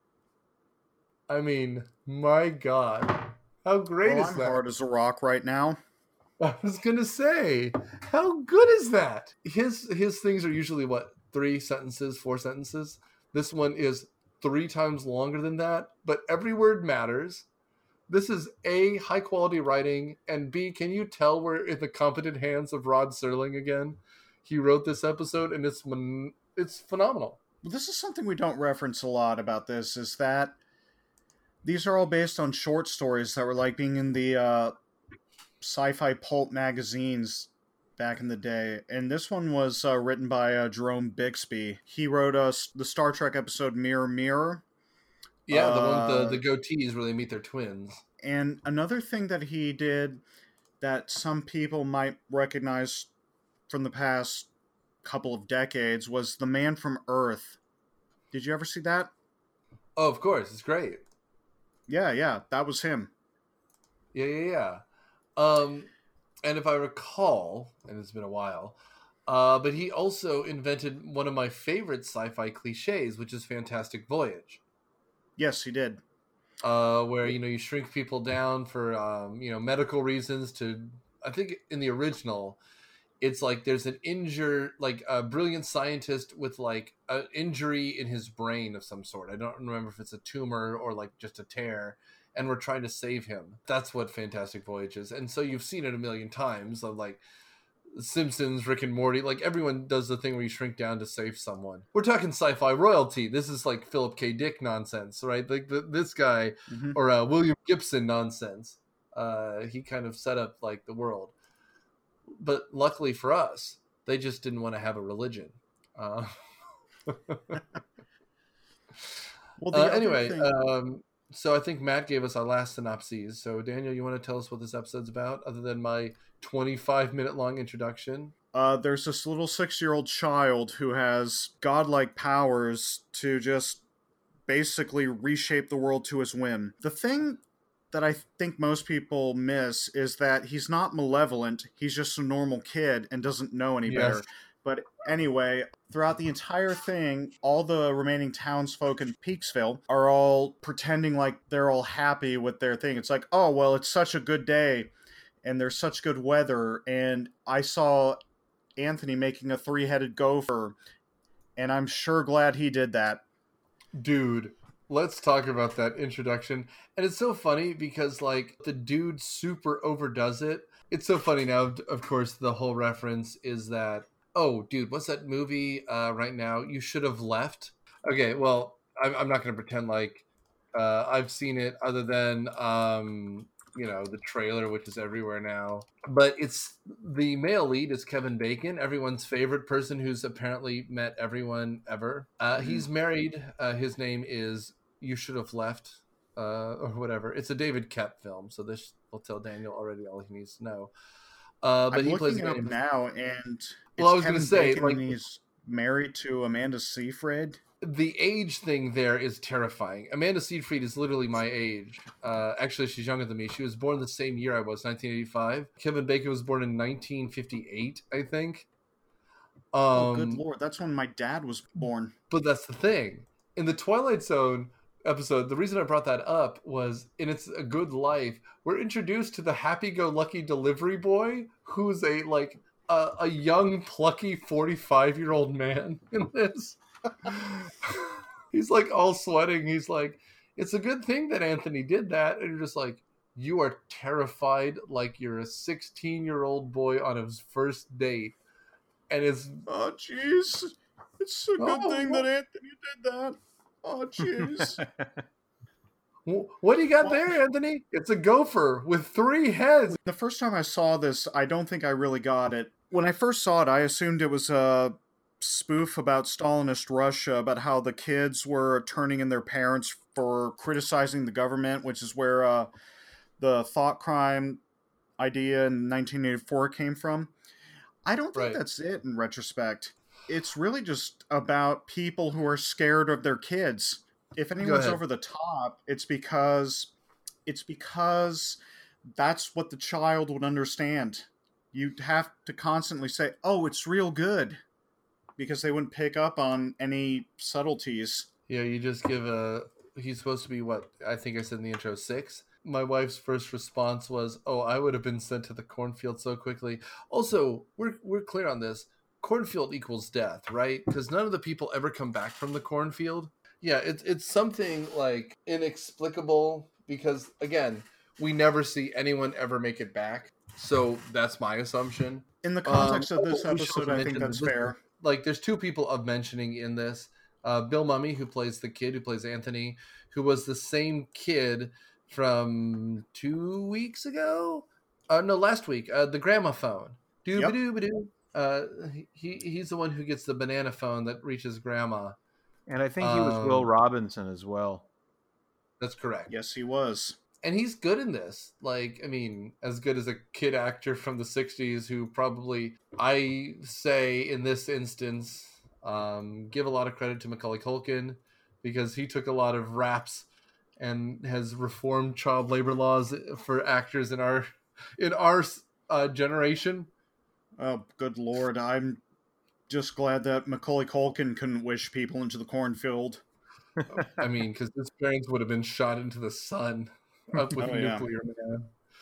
[SPEAKER 1] I mean, my God, how great
[SPEAKER 3] well,
[SPEAKER 1] is
[SPEAKER 3] I'm
[SPEAKER 1] that?
[SPEAKER 3] hard as a rock right now.
[SPEAKER 1] I was gonna say, how good is that? His his things are usually what, three sentences, four sentences. This one is three times longer than that, but every word matters. This is A, high quality writing, and B, can you tell we're in the competent hands of Rod Serling again? He wrote this episode, and it's it's phenomenal.
[SPEAKER 3] Well, this is something we don't reference a lot about this, is that these are all based on short stories that were like being in the uh, sci-fi pulp magazines back in the day. And this one was uh, written by uh, Jerome Bixby. He wrote uh, the Star Trek episode Mirror Mirror.
[SPEAKER 1] Yeah, the
[SPEAKER 3] uh,
[SPEAKER 1] one with the, the goatees where they meet their twins.
[SPEAKER 3] And another thing that he did that some people might recognize from the past couple of decades was The Man from Earth. Did you ever see that?
[SPEAKER 1] Oh, of course. It's great.
[SPEAKER 3] Yeah, yeah. That was him.
[SPEAKER 1] Yeah, yeah, yeah. Um, and if I recall, and it's been a while, uh, but he also invented one of my favorite sci-fi cliches, which is Fantastic Voyage.
[SPEAKER 3] Yes, he did.
[SPEAKER 1] Uh, where, you know, you shrink people down for, um, you know, medical reasons to, I think in the original, it's like there's an injured, like a brilliant scientist with like an injury in his brain of some sort. I don't remember if it's a tumor or like just a tear, and we're trying to save him. That's what Fantastic Voyage is. And so you've seen it a million times of like Simpsons, Rick and Morty, like everyone does the thing where you shrink down to save someone. We're talking sci-fi royalty. This is like Philip K. Dick nonsense, right? Like the, this guy
[SPEAKER 3] Mm-hmm.
[SPEAKER 1] or uh, William Gibson nonsense. Uh, he kind of set up like the world. But luckily for us, they just didn't want to have a religion. Uh,
[SPEAKER 3] Well,
[SPEAKER 1] uh,
[SPEAKER 3] the
[SPEAKER 1] anyway,
[SPEAKER 3] thing...
[SPEAKER 1] um, so I think Matt gave us our last synopses. So Daniel, you want to tell us what this episode's about, other than my twenty-five minute long introduction?
[SPEAKER 3] Uh, there's this little six-year-old child who has godlike powers to just basically reshape the world to his whim. The thing that I think most people miss is that he's not malevolent. He's just a normal kid and doesn't know any
[SPEAKER 1] Yes.
[SPEAKER 3] better. But anyway, throughout the entire thing, all the remaining townsfolk in Peaksville are all pretending like they're all happy with their thing. It's like, oh, well, it's such a good day, and there's such good weather, and I saw Anthony making a three-headed gopher, and I'm sure glad he did that.
[SPEAKER 1] Dude, let's talk about that introduction. And it's so funny because, like, the dude super overdoes it. It's so funny now, of course, the whole reference is that, oh, dude, what's that movie uh, right now? You Should Have Left. Okay, well, I'm, I'm not going to pretend like uh, I've seen it other than, um, you know, the trailer, which is everywhere now. But it's the male lead is Kevin Bacon, everyone's favorite person who's apparently met everyone ever. Uh,
[SPEAKER 3] Mm-hmm.
[SPEAKER 1] He's married. Uh, his name is You Should Have Left, uh, or whatever. It's a David Koepp film, so this will tell Daniel already all he needs to know. Uh, but
[SPEAKER 3] I'm
[SPEAKER 1] he
[SPEAKER 3] looking
[SPEAKER 1] plays
[SPEAKER 3] it
[SPEAKER 1] a
[SPEAKER 3] up
[SPEAKER 1] guy named-
[SPEAKER 3] now, and it's
[SPEAKER 1] Well, I was
[SPEAKER 3] Kevin
[SPEAKER 1] gonna say,
[SPEAKER 3] Bacon,
[SPEAKER 1] like-
[SPEAKER 3] and he's married to Amanda Seyfried.
[SPEAKER 1] The age thing there is terrifying. Amanda Seyfried is literally my age. Uh, actually, she's younger than me. She was born the same year I was, nineteen eighty-five. Kevin Bacon was born in nineteen fifty-eight, I think. Um,
[SPEAKER 3] Oh, good lord, that's when my dad was born.
[SPEAKER 1] But that's the thing. In the Twilight Zone episode, the reason I brought that up was in It's a Good Life, we're introduced to the happy-go-lucky delivery boy who's a, like, a, a young, plucky forty-five-year-old man in this. He's like all sweating. He's like, it's a good thing that Anthony did that. And you're just like, you are terrified like you're a sixteen-year-old boy on his first date. And it's,
[SPEAKER 3] Oh, jeez. It's a good
[SPEAKER 1] Oh.
[SPEAKER 3] thing that Anthony did that. Oh, jeez.
[SPEAKER 1] what do you got there, Anthony? It's a gopher with three heads.
[SPEAKER 3] The first time I saw this, I don't think I really got it. When I first saw it, I assumed it was a spoof about Stalinist Russia, about how the kids were turning in their parents for criticizing the government, which is where uh, the thought crime idea in nineteen eighty-four came from. I don't think
[SPEAKER 1] Right.
[SPEAKER 3] that's it in retrospect. It's really just about people who are scared of their kids. If anyone's
[SPEAKER 1] ahead.
[SPEAKER 3] over the top, it's because it's because that's what the child would understand. You'd have to constantly say, "Oh, it's real good," because they wouldn't pick up on any subtleties.
[SPEAKER 1] Yeah, you just give a. He's supposed to be what I think I said in the intro, six. My wife's first response was, "Oh, I would have been sent to the cornfield so quickly." Also, we're we're clear on this. Cornfield equals death, right? Because none of the people ever come back from the cornfield. Yeah, it's it's something like inexplicable because again, we never see anyone ever make it back. So that's my assumption.
[SPEAKER 3] In the context
[SPEAKER 1] Um,
[SPEAKER 3] of this
[SPEAKER 1] we should
[SPEAKER 3] episode,
[SPEAKER 1] also
[SPEAKER 3] I think
[SPEAKER 1] mention
[SPEAKER 3] that's
[SPEAKER 1] that this-
[SPEAKER 3] fair.
[SPEAKER 1] Like, there's two people of mentioning in this. Uh, Bill Mummy, who plays the kid, who plays Anthony, who was the same kid from two weeks ago. Uh, no, last week. Uh, the gramophone. Doo
[SPEAKER 3] Yep.
[SPEAKER 1] doo doo. Uh, he he's the one who gets the banana phone that reaches grandma.
[SPEAKER 2] And I think he was Will
[SPEAKER 1] Um,
[SPEAKER 2] Robinson as well.
[SPEAKER 1] That's correct.
[SPEAKER 3] Yes, he was.
[SPEAKER 1] And he's good in this. Like, I mean, as good as a kid actor from the sixties who probably, I say in this instance, um, give a lot of credit to Macaulay Culkin because he took a lot of raps and has reformed child labor laws for actors in our in our uh, generation.
[SPEAKER 3] Oh, good lord. I'm just glad that Macaulay Culkin couldn't wish people into the cornfield.
[SPEAKER 1] I mean, because his parents would have been shot into the sun up with
[SPEAKER 3] Oh, yeah.
[SPEAKER 1] nuclear man.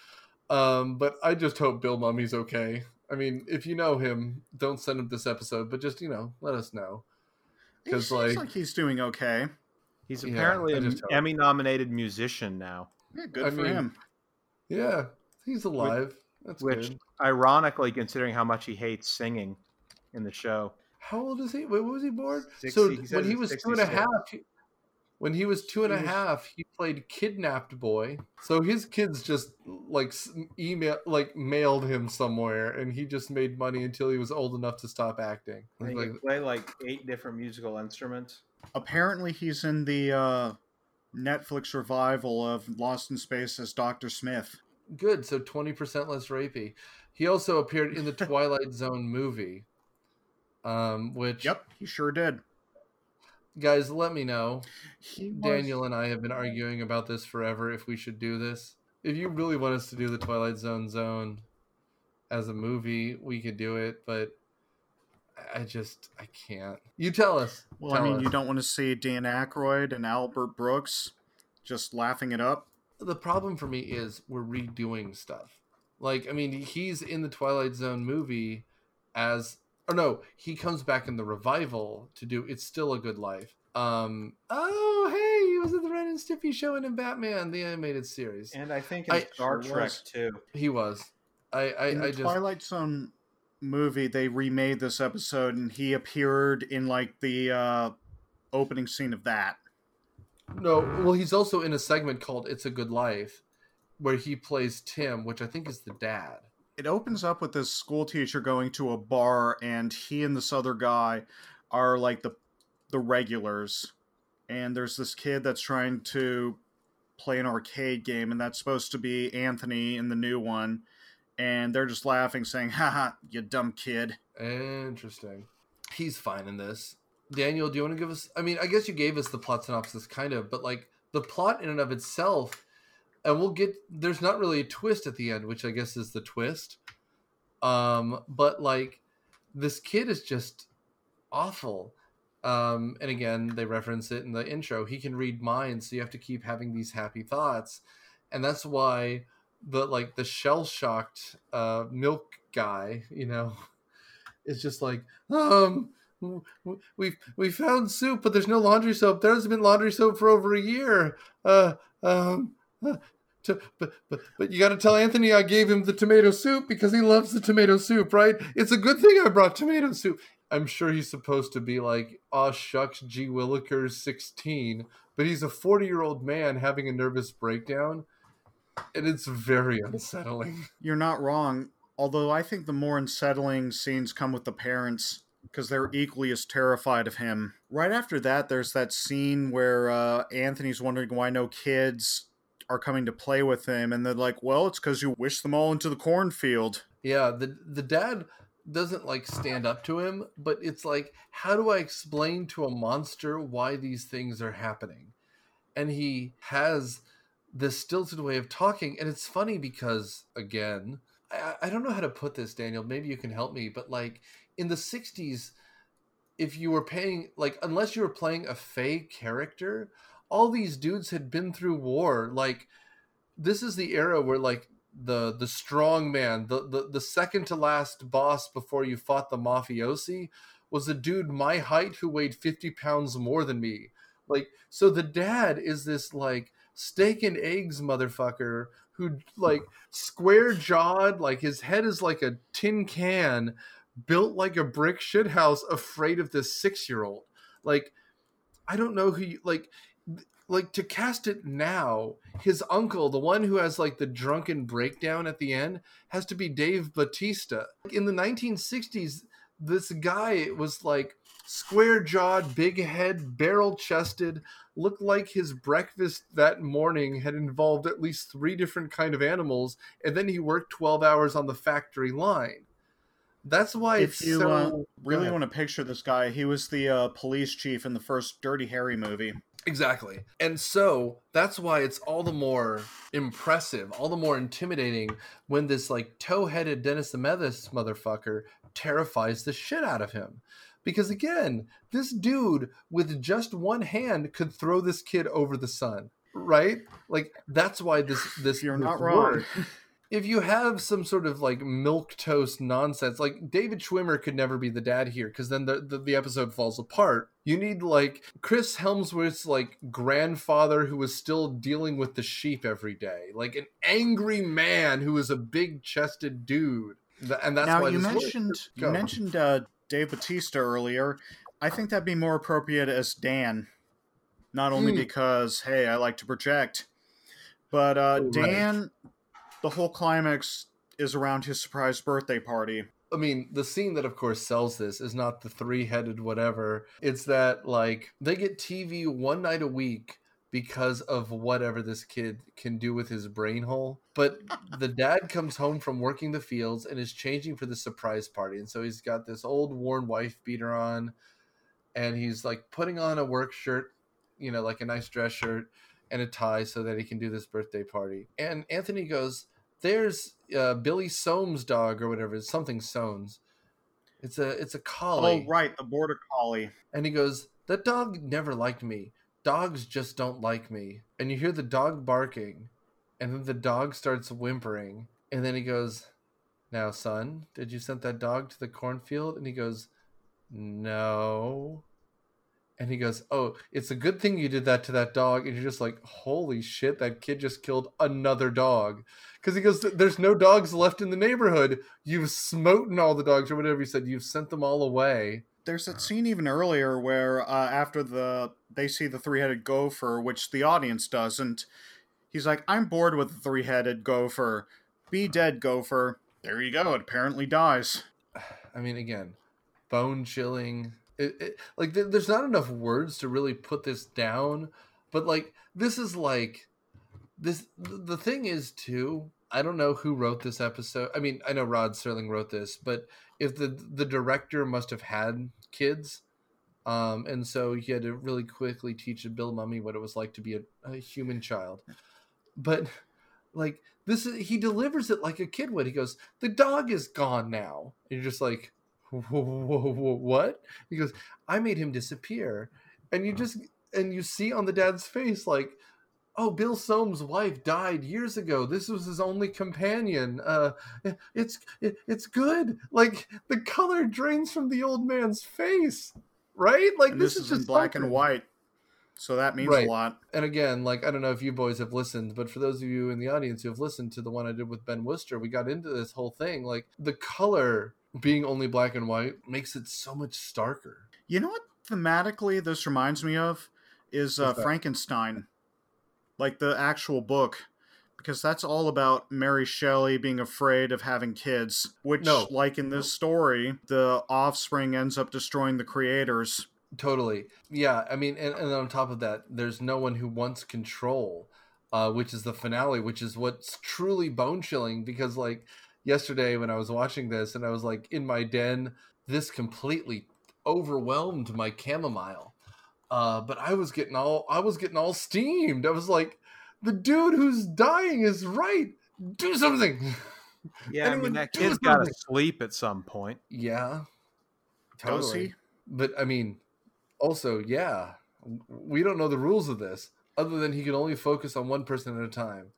[SPEAKER 1] Um, but I just hope Bill Mummy's okay. I mean, if you know him, don't send him this episode, but just, you know, let us know.
[SPEAKER 3] He
[SPEAKER 1] 'Cause,
[SPEAKER 3] seems
[SPEAKER 1] like-
[SPEAKER 3] like he's doing okay.
[SPEAKER 2] He's
[SPEAKER 1] Yeah,
[SPEAKER 2] apparently
[SPEAKER 1] I
[SPEAKER 2] an
[SPEAKER 1] just hope.
[SPEAKER 2] Emmy-nominated musician now,
[SPEAKER 3] Yeah, good
[SPEAKER 1] I
[SPEAKER 3] for
[SPEAKER 1] mean,
[SPEAKER 3] him.
[SPEAKER 1] Yeah, he's alive. That's
[SPEAKER 2] which,
[SPEAKER 1] good.
[SPEAKER 2] ironically, considering how much he hates singing in the show.
[SPEAKER 1] How old is he? Wait, what was he born?
[SPEAKER 2] sixty,
[SPEAKER 1] so
[SPEAKER 2] he says
[SPEAKER 1] when he
[SPEAKER 2] he's
[SPEAKER 1] was two and a
[SPEAKER 2] sixty-six.
[SPEAKER 1] half, he, when he was two and a
[SPEAKER 2] He was-
[SPEAKER 1] half, he played kidnapped boy. So his kids just like s- email, like mailed him somewhere, and he just made money until he was old enough to stop acting.
[SPEAKER 2] And he
[SPEAKER 1] Like,
[SPEAKER 2] can play like eight different musical instruments.
[SPEAKER 3] Apparently, he's in the uh, Netflix revival of Lost in Space as Doctor Smith.
[SPEAKER 1] good, so twenty percent less rapey. He also appeared in the Twilight Zone movie, um, which
[SPEAKER 3] Yep, he sure did.
[SPEAKER 1] guys, let me know.
[SPEAKER 3] He was-
[SPEAKER 1] Daniel and I have been arguing about this forever if we should do this. If you really want us to do the Twilight Zone zone as a movie, we could do it, but I just I can't. You tell us.
[SPEAKER 3] Well,
[SPEAKER 1] Tell
[SPEAKER 3] I mean,
[SPEAKER 1] us.
[SPEAKER 3] you don't want to see Dan Aykroyd and Albert Brooks just laughing it up.
[SPEAKER 1] The problem for me is we're redoing stuff. Like, I mean, he's in the Twilight Zone movie as or no, he comes back in the revival to do It's Still a Good Life. Um, oh, hey, he was in the Ren and Stimpy show and in Batman, the animated series.
[SPEAKER 2] And I think in
[SPEAKER 1] I-
[SPEAKER 2] Star
[SPEAKER 3] Sure
[SPEAKER 2] Trek
[SPEAKER 3] was.
[SPEAKER 2] too.
[SPEAKER 1] He was. I, I,
[SPEAKER 3] In the
[SPEAKER 1] I just...
[SPEAKER 3] Twilight Zone movie, they remade this episode, and he appeared in like the uh, opening scene of that.
[SPEAKER 1] No, well, he's also in a segment called It's a Good Life, where he plays Tim, which I think is the dad.
[SPEAKER 3] It opens up with this school teacher going to a bar, and he and this other guy are like the the regulars. And there's this kid that's trying to play an arcade game, and that's supposed to be Anthony in the new one. And they're just laughing, saying, haha, you dumb kid.
[SPEAKER 1] Interesting. He's fine in this. Daniel, do you want to give us... I mean, I guess you gave us the plot synopsis, kind of, but, like, the plot in and of itself, and we'll get... There's not really a twist at the end, which I guess is the twist. Um, but, like, this kid is just awful. Um, and again, they reference it in the intro. He can read minds, so you have to keep having these happy thoughts. And that's why... the like the shell-shocked uh milk guy, you know, is just like, um we've we found soup, but there's no laundry soap. There hasn't been laundry soap for over a year. Uh um uh, to, but but but you got to tell Anthony I gave him the tomato soup because he loves the tomato soup, right? It's a good thing I brought tomato soup. I'm sure he's supposed to be like, aw shucks, G Willikers sixteen, but he's a forty-year-old man having a nervous breakdown. And it's very unsettling.
[SPEAKER 3] You're not wrong, although I think the more unsettling scenes come with the parents, because they're equally as terrified of him. Right after that, there's that scene where uh, Anthony's wondering why no kids are coming to play with him, and they're like, well, it's because you wish them all into the cornfield.
[SPEAKER 1] Yeah, the the dad doesn't like stand up to him, but it's like, how do I explain to a monster why these things are happening? And he has this stilted way of talking, and it's funny because, again, I, I don't know how to put this, Daniel, maybe you can help me, but like in the sixties, if you were paying, like, unless you were playing a Fae character, all these dudes had been through war. Like, this is the era where like the the strong man, the, the the second to last boss before you fought the mafiosi, was a dude my height who weighed fifty pounds more than me. Like, so the dad is this like steak and eggs motherfucker who like square jawed, like his head is like a tin can, built like a brick shithouse, afraid of this six year old. Like, I don't know who you, like like to cast it now, his uncle, the one who has like the drunken breakdown at the end, has to be Dave Bautista. In the nineteen sixties, this guy was like square jawed, big head, barrel chested, looked like his breakfast that morning had involved at least three different kind of animals, and then he worked twelve hours on the factory line. That's why
[SPEAKER 3] If
[SPEAKER 1] it's
[SPEAKER 3] you
[SPEAKER 1] so...
[SPEAKER 3] uh, really want to picture this guy, he was the uh, police chief in the first Dirty Harry movie.
[SPEAKER 1] Exactly. And so that's why it's all the more impressive, all the more intimidating when this like toe-headed Dennis the Menace motherfucker terrifies the shit out of him. Because again, this dude with just one hand could throw this kid over the sun, right? Like, that's why this this
[SPEAKER 3] You're
[SPEAKER 1] this
[SPEAKER 3] not wrong.
[SPEAKER 1] word- If you have some sort of like milquetoast nonsense, like David Schwimmer could never be the dad here, because then the, the the episode falls apart. You need like Chris Hemsworth's like grandfather who was still dealing with the sheep every day, like an angry man who is a big chested dude, and that's
[SPEAKER 3] now
[SPEAKER 1] why
[SPEAKER 3] you
[SPEAKER 1] this
[SPEAKER 3] mentioned
[SPEAKER 1] works.
[SPEAKER 3] you
[SPEAKER 1] Go.
[SPEAKER 3] mentioned uh, Dave Bautista earlier. I think that'd be more appropriate as Dan, not only
[SPEAKER 1] Hmm.
[SPEAKER 3] because hey, I like to project, but uh,
[SPEAKER 1] Oh, right.
[SPEAKER 3] Dan. The whole climax is around his surprise birthday party.
[SPEAKER 1] I mean, the scene that, of course, sells this is not the three-headed whatever. It's that, like, they get T V one night a week because of whatever this kid can do with his brain hole. But the dad comes home from working the fields and is changing for the surprise party. And so he's got this old worn wife beater on, and he's, like, putting on a work shirt, you know, like a nice dress shirt, and a tie so that he can do this birthday party. And Anthony goes, there's uh, Billy Soames' dog or whatever. It's something Soames. It's a it's a collie.
[SPEAKER 3] Oh, right, the border collie.
[SPEAKER 1] And he goes, that dog never liked me. Dogs just don't like me. And you hear the dog barking, and then the dog starts whimpering, and then he goes, "Now, son, did you send that dog to the cornfield?" And he goes, "No." And he goes, "Oh, it's a good thing you did that to that dog." And you're just like, holy shit, that kid just killed another dog. Because he goes, "There's no dogs left in the neighborhood. You've smoten all the dogs," or whatever he said. "You've sent them all away."
[SPEAKER 3] There's that scene even earlier where uh, after the they see the three-headed gopher, which the audience doesn't, he's like, "I'm bored with the three-headed gopher. Be dead, gopher." There you go. It apparently dies.
[SPEAKER 1] I mean, again, bone chilling. It, it, like, th- there's not enough words to really put this down. But, like, this is like... this. The thing is, too, I don't know who wrote this episode. I mean, I know Rod Serling wrote this, but if the the director must have had kids, um, and so he had to really quickly teach Bill Mummy what it was like to be a, a human child. But, like, this is, he delivers it like a kid would. He goes, "The dog is gone now." And you're just like, whoa, whoa, whoa, what? He goes, "I made him disappear." And you just, and you see on the dad's face, like, "Oh, Bill Soames' wife died years ago. This was his only companion. Uh, it's it, it's good." Like, the color drains from the old man's face, right? Like,
[SPEAKER 3] And
[SPEAKER 1] this,
[SPEAKER 3] this
[SPEAKER 1] is
[SPEAKER 3] is in
[SPEAKER 1] just
[SPEAKER 3] black
[SPEAKER 1] something.
[SPEAKER 3] and white, so that means
[SPEAKER 1] Right.
[SPEAKER 3] a lot.
[SPEAKER 1] And again, like, I don't know if you boys have listened, but for those of you in the audience who have listened to the one I did with Ben Worcester, we got into this whole thing. Like, the color being only black and white makes it so much starker.
[SPEAKER 3] You know what thematically this reminds me of is uh,
[SPEAKER 1] What's that?
[SPEAKER 3] Frankenstein, like the actual book, because that's all about Mary Shelley being afraid of having kids, which,
[SPEAKER 1] No.
[SPEAKER 3] like in this story, the offspring ends up destroying the creators.
[SPEAKER 1] Totally. Yeah, I mean, and, and on top of that, there's no one who wants control, uh, which is the finale, which is what's truly bone chilling. Because, like, yesterday when I was watching this and I was like in my den, this completely overwhelmed my chamomile. Uh, but I was getting all I was getting all steamed. I was like, the dude who's dying is right. Do something.
[SPEAKER 2] Yeah, I
[SPEAKER 1] Anyone
[SPEAKER 2] mean, that
[SPEAKER 1] do
[SPEAKER 2] kid's got to
[SPEAKER 1] something.
[SPEAKER 2] sleep at some point.
[SPEAKER 1] Yeah,
[SPEAKER 3] Does
[SPEAKER 1] totally.
[SPEAKER 3] he?
[SPEAKER 1] But I mean, also, yeah, we don't know the rules of this other than he can only focus on one person at a time.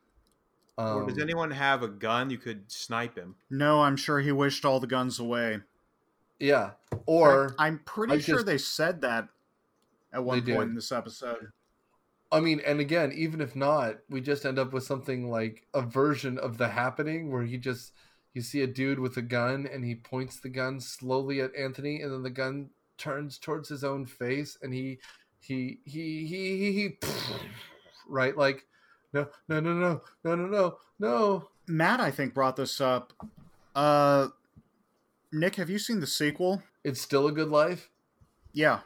[SPEAKER 1] Um,
[SPEAKER 2] Or does anyone have a gun? You could snipe him.
[SPEAKER 3] No, I'm sure he wished all the guns away.
[SPEAKER 1] yeah, or
[SPEAKER 3] I, I'm pretty
[SPEAKER 1] I
[SPEAKER 3] sure
[SPEAKER 1] just-
[SPEAKER 3] they said that at one
[SPEAKER 1] They
[SPEAKER 3] point
[SPEAKER 1] did.
[SPEAKER 3] in this episode.
[SPEAKER 1] I mean, and again, even if not, we just end up with something like a version of The Happening where he just, you see a dude with a gun and he points the gun slowly at Anthony and then the gun turns towards his own face and he, he, he, he, he, he right? Like, no, no, no, no, no, no, no, no.
[SPEAKER 3] Matt, I think, brought this up. Uh, Nick, have you seen the sequel?
[SPEAKER 1] It's Still a Good Life?
[SPEAKER 3] Yeah.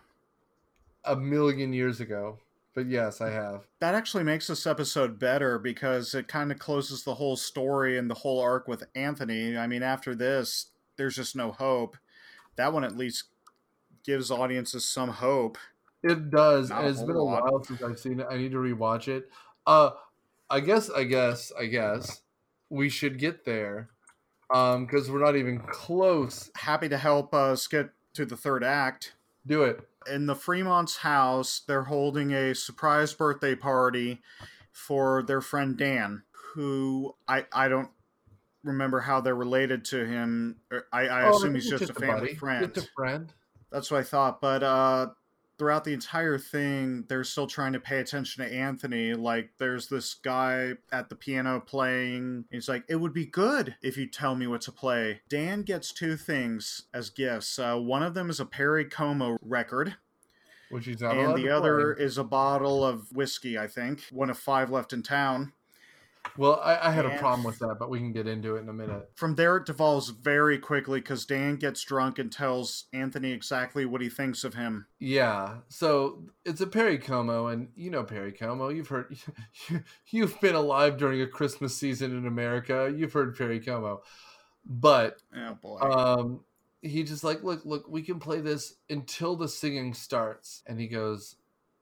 [SPEAKER 1] A million years ago. But yes, I have.
[SPEAKER 3] That actually makes this episode better because it kind of closes the whole story and the whole arc with Anthony. I mean, after this, there's just no hope. That one at least gives audiences some hope.
[SPEAKER 1] It does.
[SPEAKER 3] Not
[SPEAKER 1] And
[SPEAKER 3] a
[SPEAKER 1] it's
[SPEAKER 3] whole
[SPEAKER 1] been a
[SPEAKER 3] lot.
[SPEAKER 1] while since I've seen it. I need to rewatch it. Uh, I guess, I guess, I guess we should get there. Um, because we're not even close.
[SPEAKER 3] Happy to help us get to the third act.
[SPEAKER 1] Do it.
[SPEAKER 3] In the Fremont's house, they're holding a surprise birthday party for their friend Dan, who I, I don't remember how they're related to him. Or I, I
[SPEAKER 1] Oh,
[SPEAKER 3] assume he's just, a family
[SPEAKER 1] buddy.
[SPEAKER 3] friend.
[SPEAKER 1] Just a friend.
[SPEAKER 3] That's what I thought. But uh, throughout the entire thing, they're still trying to pay attention to Anthony. Like, there's this guy at the piano playing. He's like, "It would be good if you tell me what to play." Dan gets two things as gifts. Uh, one of them is a Perry Como record.
[SPEAKER 1] Which he's not allowed
[SPEAKER 3] And the
[SPEAKER 1] to
[SPEAKER 3] other
[SPEAKER 1] play.
[SPEAKER 3] is a bottle of whiskey, I think. One of five left in town.
[SPEAKER 1] Well, I, I had a
[SPEAKER 3] And-
[SPEAKER 1] problem with that, but we can get into it in a minute.
[SPEAKER 3] From there, it devolves very quickly because Dan gets drunk and tells Anthony exactly what he thinks of him.
[SPEAKER 1] Yeah, so it's a Perry Como, and you know Perry Como. You've heard, you've been alive during a Christmas season in America. You've heard Perry Como, but
[SPEAKER 3] Oh, boy.
[SPEAKER 1] um, he just like, look, look, we can play this until the singing starts, and he goes,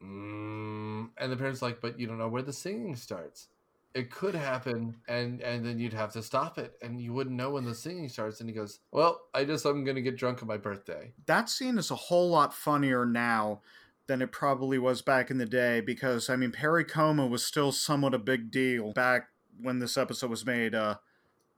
[SPEAKER 1] mm, and the parents like, but you don't know where the singing starts. It could happen, and and then you'd have to stop it, and you wouldn't know when the singing starts. And he goes, well, I just I'm gonna get drunk on my birthday.
[SPEAKER 3] That scene is a whole lot funnier now than it probably was back in the day because, I mean, Perry Como was still somewhat a big deal back when this episode was made. Uh,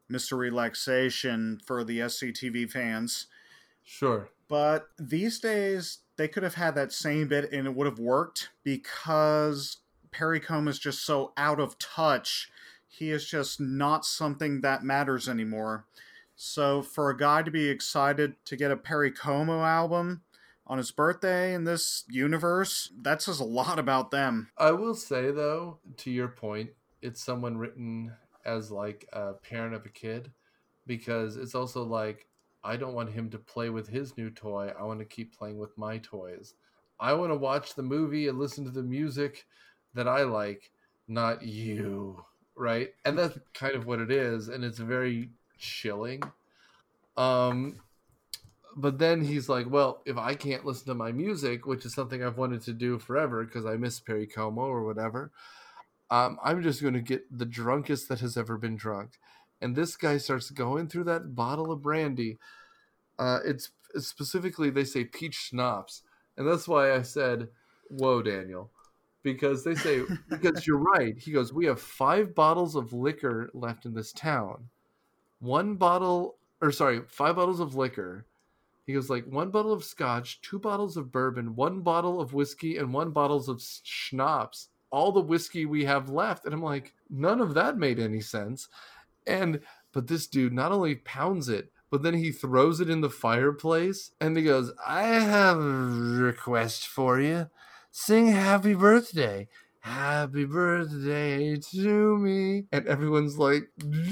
[SPEAKER 3] Mister Relaxation for the S C T V fans.
[SPEAKER 1] Sure.
[SPEAKER 3] But these days, they could have had that same bit and it would have worked because Perry Como is just so out of touch. He is just not something that matters anymore. So for a guy to be excited to get a Perry Como album on his birthday in this universe, that says a lot about them.
[SPEAKER 1] I will say, though, to your point, it's someone written as like a parent of a kid, because it's also like, I don't want him to play with his new toy. I want to keep playing with my toys. I want to watch the movie and listen to the music that I like, not you, right? And that's kind of what it is, and it's very chilling. Um, but then he's like, well, if I can't listen to my music, which is something I've wanted to do forever because I miss Perry Como or whatever, um, I'm just going to get the drunkest that has ever been drunk. And this guy starts going through that bottle of brandy. Uh, it's, it's specifically, they say peach schnapps. And that's why I said, whoa, Daniel. Because they say, because you're right. He goes, we have five bottles of liquor left in this town. One bottle, or sorry, five bottles of liquor. He goes like one bottle of scotch, two bottles of bourbon, one bottle of whiskey, and one bottles of schnapps. All the whiskey we have left. And I'm like, none of that made any sense. And, but this dude not only pounds it, but then he throws it in the fireplace and he goes, I have a request for you. Sing happy birthday. Happy birthday to me. And everyone's like,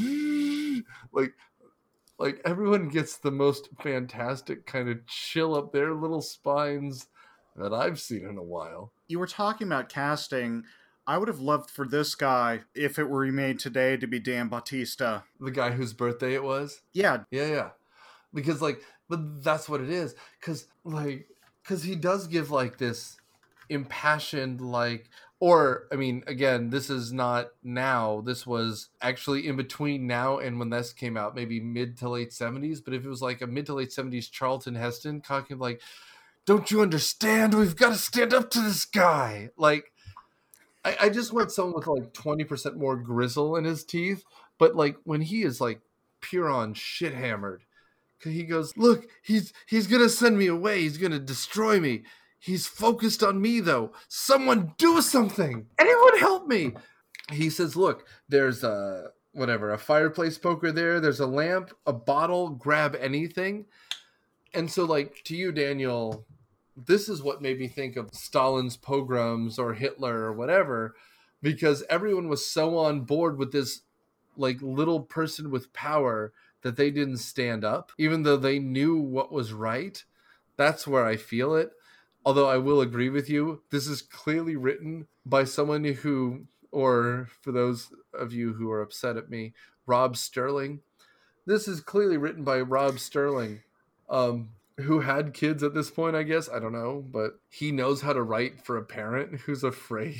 [SPEAKER 1] like, like everyone gets the most fantastic kind of chill up their little spines that I've seen in a while.
[SPEAKER 3] You were talking about casting. I would have loved for this guy, if it were remade today, to be Dan Bautista.
[SPEAKER 1] The guy whose birthday it was?
[SPEAKER 3] Yeah.
[SPEAKER 1] Yeah, yeah. Because, like, but that's what it is. Because, like, because he does give, like, this impassioned, like, or, I mean, again, this is not now. This was actually in between now and when this came out, maybe mid to late seventies. But if it was, like, a mid to late seventies Charlton Heston talking, like, don't you understand? We've got to stand up to this guy. Like, I, I just want someone with like twenty percent more grizzle in his teeth. But like when he is like pure on shit hammered, he goes, look, he's he's going to send me away. He's going to destroy me. He's focused on me, though. Someone do something. Anyone help me. He says, look, there's a, whatever, a fireplace poker there. There's a lamp, a bottle, grab anything. And so like to you, Daniel, this is what made me think of Stalin's pogroms or Hitler or whatever, because everyone was so on board with this like little person with power that they didn't stand up, even though they knew what was right. That's where I feel it. Although I will agree with you, this is clearly written by someone who, or for those of you who are upset at me, Rob Sterling. This is clearly written by Rob Sterling. Um, who had kids at this point, I guess. I don't know. But he knows how to write for a parent who's afraid.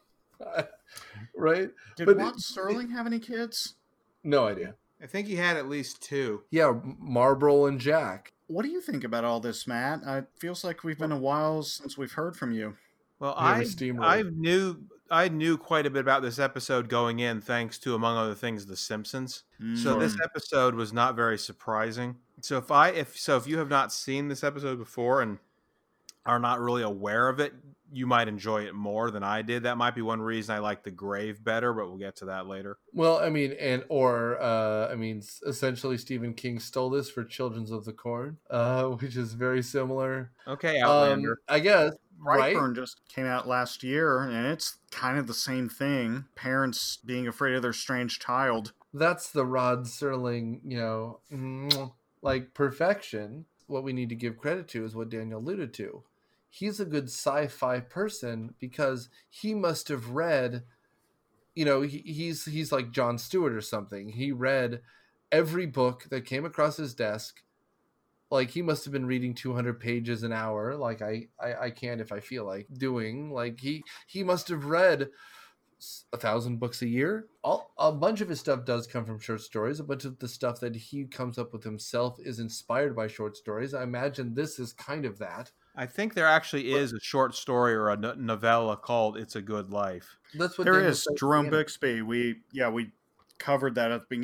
[SPEAKER 1] Right?
[SPEAKER 3] Did
[SPEAKER 1] but
[SPEAKER 3] Rod
[SPEAKER 1] it,
[SPEAKER 3] Sterling have any kids?
[SPEAKER 1] No idea.
[SPEAKER 2] I think he had at least two.
[SPEAKER 1] Yeah, Marlboro and Jack.
[SPEAKER 3] What do you think about all this, Matt? It feels like we've been a while since we've heard from you.
[SPEAKER 2] Well,
[SPEAKER 1] We have a
[SPEAKER 2] I
[SPEAKER 1] steamroller.
[SPEAKER 2] I knew I knew quite a bit about this episode going in, thanks to, among other things, The Simpsons. So
[SPEAKER 3] Mm.
[SPEAKER 2] this episode was not very surprising. So if I if so if you have not seen this episode before and are not really aware of it, you might enjoy it more than I did. That might be one reason I like The Grave better, but we'll get to that later.
[SPEAKER 1] Well, I mean, and or uh, I mean, essentially, Stephen King stole this for Children of the Corn, uh, which is very similar.
[SPEAKER 2] Okay,
[SPEAKER 1] Um,
[SPEAKER 2] Outlander.
[SPEAKER 1] I guess, right?
[SPEAKER 3] Brightburn just came out last year, and it's kind of the same thing. Parents being afraid of their strange child.
[SPEAKER 1] That's the Rod Serling, you know, mm, like perfection. What we need to give credit to is what Daniel alluded to. He's a good sci-fi person because he must have read, you know, he, he's he's like Jon Stewart or something. He read every book that came across his desk. Like he must have been reading two hundred pages an hour, like I, I, I can if I feel like doing. Like he he must have read a thousand books a year. All, a bunch of his stuff does come from short stories. A bunch of the stuff that he comes up with himself is inspired by short stories. I imagine this is kind of that.
[SPEAKER 2] I think there actually is a short story or a no- novella called "It's a Good Life."
[SPEAKER 1] That's what
[SPEAKER 3] There
[SPEAKER 1] Daniel
[SPEAKER 3] is
[SPEAKER 1] said at the
[SPEAKER 3] Jerome
[SPEAKER 1] beginning.
[SPEAKER 3] Bixby. We yeah we covered that at the beginning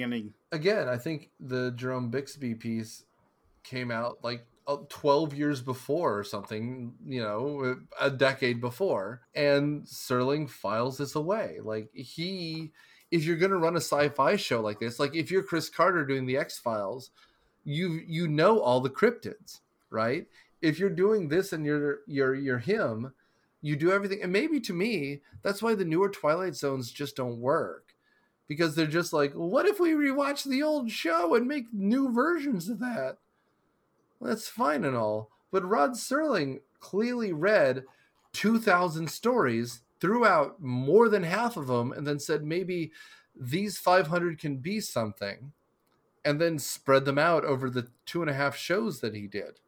[SPEAKER 1] again, I think the Jerome Bixby piece came out like twelve years before or something, you know, a decade before. And Serling files this away. Like, he, if you're going to run a sci-fi show like this, like if you're Chris Carter doing the X-Files, you you know all the cryptids, right? If you're doing this and you're you're you're him, you do everything. And maybe to me, that's why the newer Twilight Zones just don't work. Because they're just like, what if we rewatch the old show and make new versions of that? Well, that's fine and all. But Rod Serling clearly read two thousand stories, threw out more than half of them, and then said maybe these five hundred can be something, and then spread them out over the two and a half shows that he did.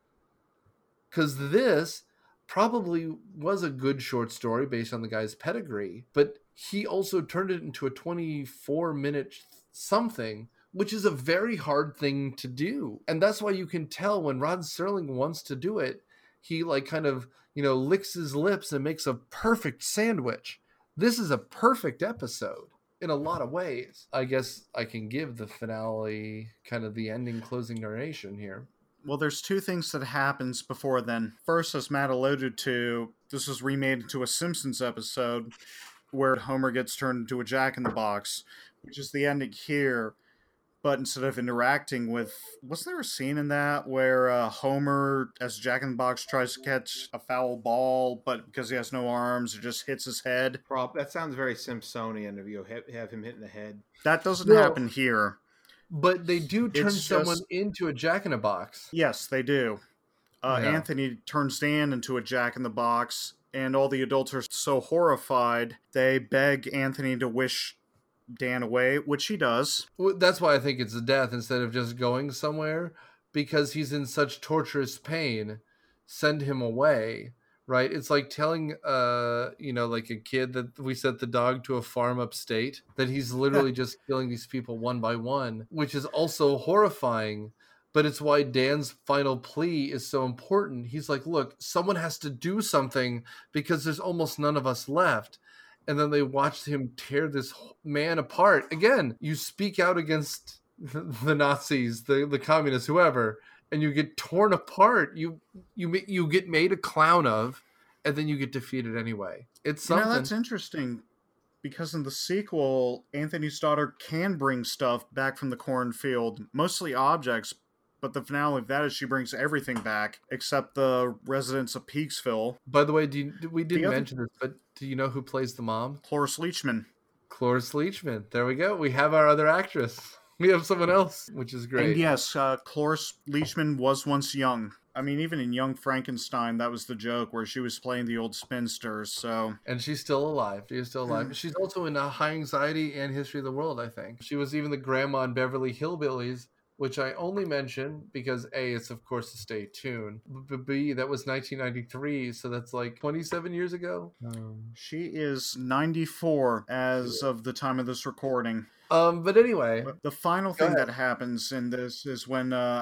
[SPEAKER 1] Because this probably was a good short story based on the guy's pedigree, but he also turned it into a twenty-four minute something, which is a very hard thing to do. And that's why you can tell when Rod Serling wants to do it, he like kind of, you know, licks his lips and makes a perfect sandwich. This is a perfect episode in a lot of ways. I guess I can give the finale kind of the ending closing narration here.
[SPEAKER 3] Well, there's two things that happens before then. First, as Matt alluded to, this was remade into a Simpsons episode where Homer gets turned into a Jack-in-the-Box, which is the ending here. But instead of interacting with... Wasn't there a scene in that where uh, Homer, as Jack-in-the-Box, tries to catch a foul ball, but because he has no arms, it just hits his head?
[SPEAKER 2] Rob, that sounds very Simpsonian if you have him hitting the head.
[SPEAKER 3] That doesn't
[SPEAKER 1] No.
[SPEAKER 3] happen here.
[SPEAKER 1] But they do turn
[SPEAKER 3] It's
[SPEAKER 1] someone
[SPEAKER 3] just-
[SPEAKER 1] into a Jack-in-a-Box.
[SPEAKER 3] Yes, they do. Uh,
[SPEAKER 1] Yeah.
[SPEAKER 3] Anthony turns Dan into a Jack-in-the-Box, and all the adults are so horrified, they beg Anthony to wish Dan away, which he does.
[SPEAKER 1] Well, that's why I think it's a death instead of just going somewhere, because he's in such torturous pain. Send him away, right? It's like telling, uh, you know, like a kid that we sent the dog to a farm upstate, that he's literally just killing these people one by one, which is also horrifying. But it's why Dan's final plea is so important. He's like, look, someone has to do something because there's almost none of us left. And then they watched him tear this man apart. Again, you speak out against the Nazis, the, the communists, whoever, and you get torn apart. You you you get made a clown of, and then you get defeated anyway. It's
[SPEAKER 3] You
[SPEAKER 1] something.
[SPEAKER 3] know, that's interesting, because in the sequel, Anthony's daughter can bring stuff back from the cornfield, mostly objects, but the finale of that is she brings everything back, except the residents of Peaksville.
[SPEAKER 1] By the way, do you, we didn't
[SPEAKER 3] other-
[SPEAKER 1] mention this, but do you know who plays the mom?
[SPEAKER 3] Cloris Leachman.
[SPEAKER 1] Cloris Leachman. There we go. We have our other actress. We have someone else, which is great.
[SPEAKER 3] And yes, uh, Cloris Leachman was once young. I mean, even in Young Frankenstein, that was the joke, where she was playing the old spinster, so...
[SPEAKER 1] And she's still alive. She is still alive. She's also in uh, High Anxiety and History of the World, I think. She was even the grandma in Beverly Hillbillies, which I only mention because A, it's of course to stay tuned. But B, that was nineteen ninety-three, so that's like twenty-seven years ago. Um,
[SPEAKER 3] She is ninety-four as of the time of this recording.
[SPEAKER 1] um but anyway,
[SPEAKER 3] The final
[SPEAKER 1] Go
[SPEAKER 3] thing
[SPEAKER 1] ahead.
[SPEAKER 3] that happens in this is when uh,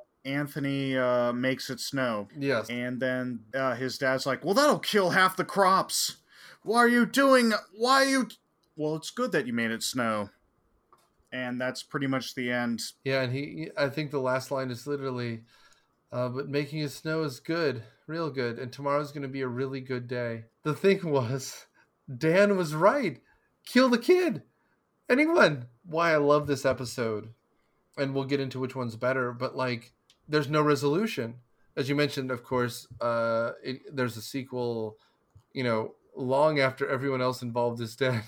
[SPEAKER 3] Anthony uh, makes it snow.
[SPEAKER 1] yes.
[SPEAKER 3] And then uh, his dad's like, well, that'll kill half the crops. Why are you doing... Why are you... Well, it's good that you made it snow. And that's pretty much the end.
[SPEAKER 1] Yeah, and he I think the last line is literally uh, but making it snow is good, real good, and tomorrow's going to be a really good day. The thing was, Dan was right. Kill the kid. Anyone. Why I love this episode. And we'll get into which one's better, but like there's no resolution. As you mentioned, of course, uh, it, there's a sequel, you know, long after everyone else involved is dead.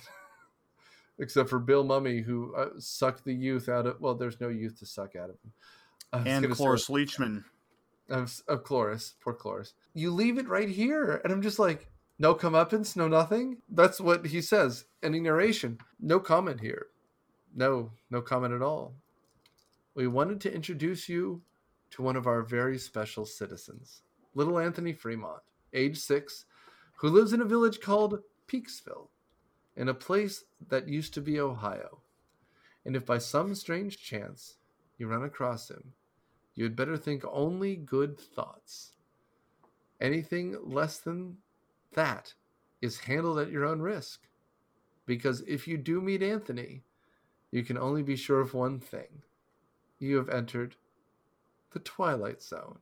[SPEAKER 1] Except for Bill Mummy, who uh, sucked the youth out of... Well, there's no youth to suck out of him. I was
[SPEAKER 3] And
[SPEAKER 1] gonna
[SPEAKER 3] Cloris
[SPEAKER 1] say-
[SPEAKER 3] Leachman.
[SPEAKER 1] Of, of Cloris. Poor Cloris. You leave it right here. And I'm just like, no comeuppance, no nothing? That's what he says. Any narration. No comment here. No, no comment at all. We wanted to introduce you to one of our very special citizens. Little Anthony Fremont, age six, who lives in a village called Peaksville, in a place that used to be Ohio. And if by some strange chance you run across him, you had better think only good thoughts. Anything less than that is handled at your own risk. Because if you do meet Anthony, you can only be sure of one thing. You have entered the Twilight Zone.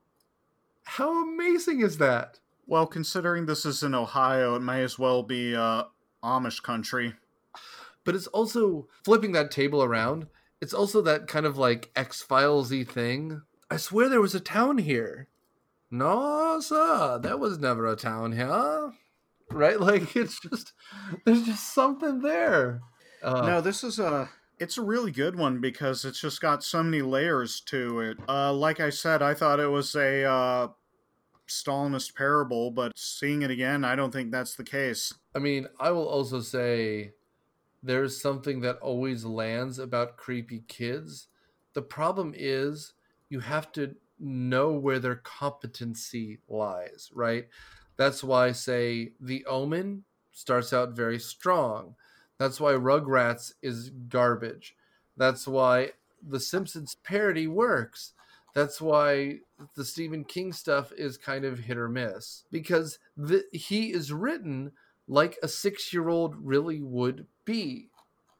[SPEAKER 1] How amazing is that?
[SPEAKER 3] Well, considering this is in Ohio, it may as well be uh, Amish country.
[SPEAKER 1] But it's also, flipping that table around, it's also that kind of like X-Files-y thing. I swear there was a town here. No, sir, there was never a town here. Right? Like, it's just, there's just something there. Uh,
[SPEAKER 3] no, this is a, it's a really good one because it's just got so many layers to it. Uh, like I said, I thought it was a uh, Stalinist parable, but seeing it again, I don't think that's the case.
[SPEAKER 1] I mean, I will also say there's something that always lands about creepy kids. The problem is you have to know where their competency lies, right? That's why, say, The Omen starts out very strong. That's why Rugrats is garbage. That's why the Simpsons parody works. That's why the Stephen King stuff is kind of hit or miss. Because the, he is written like a six-year-old really would be.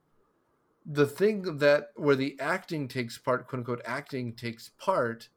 [SPEAKER 1] The thing that where the acting takes part, quote-unquote acting takes part,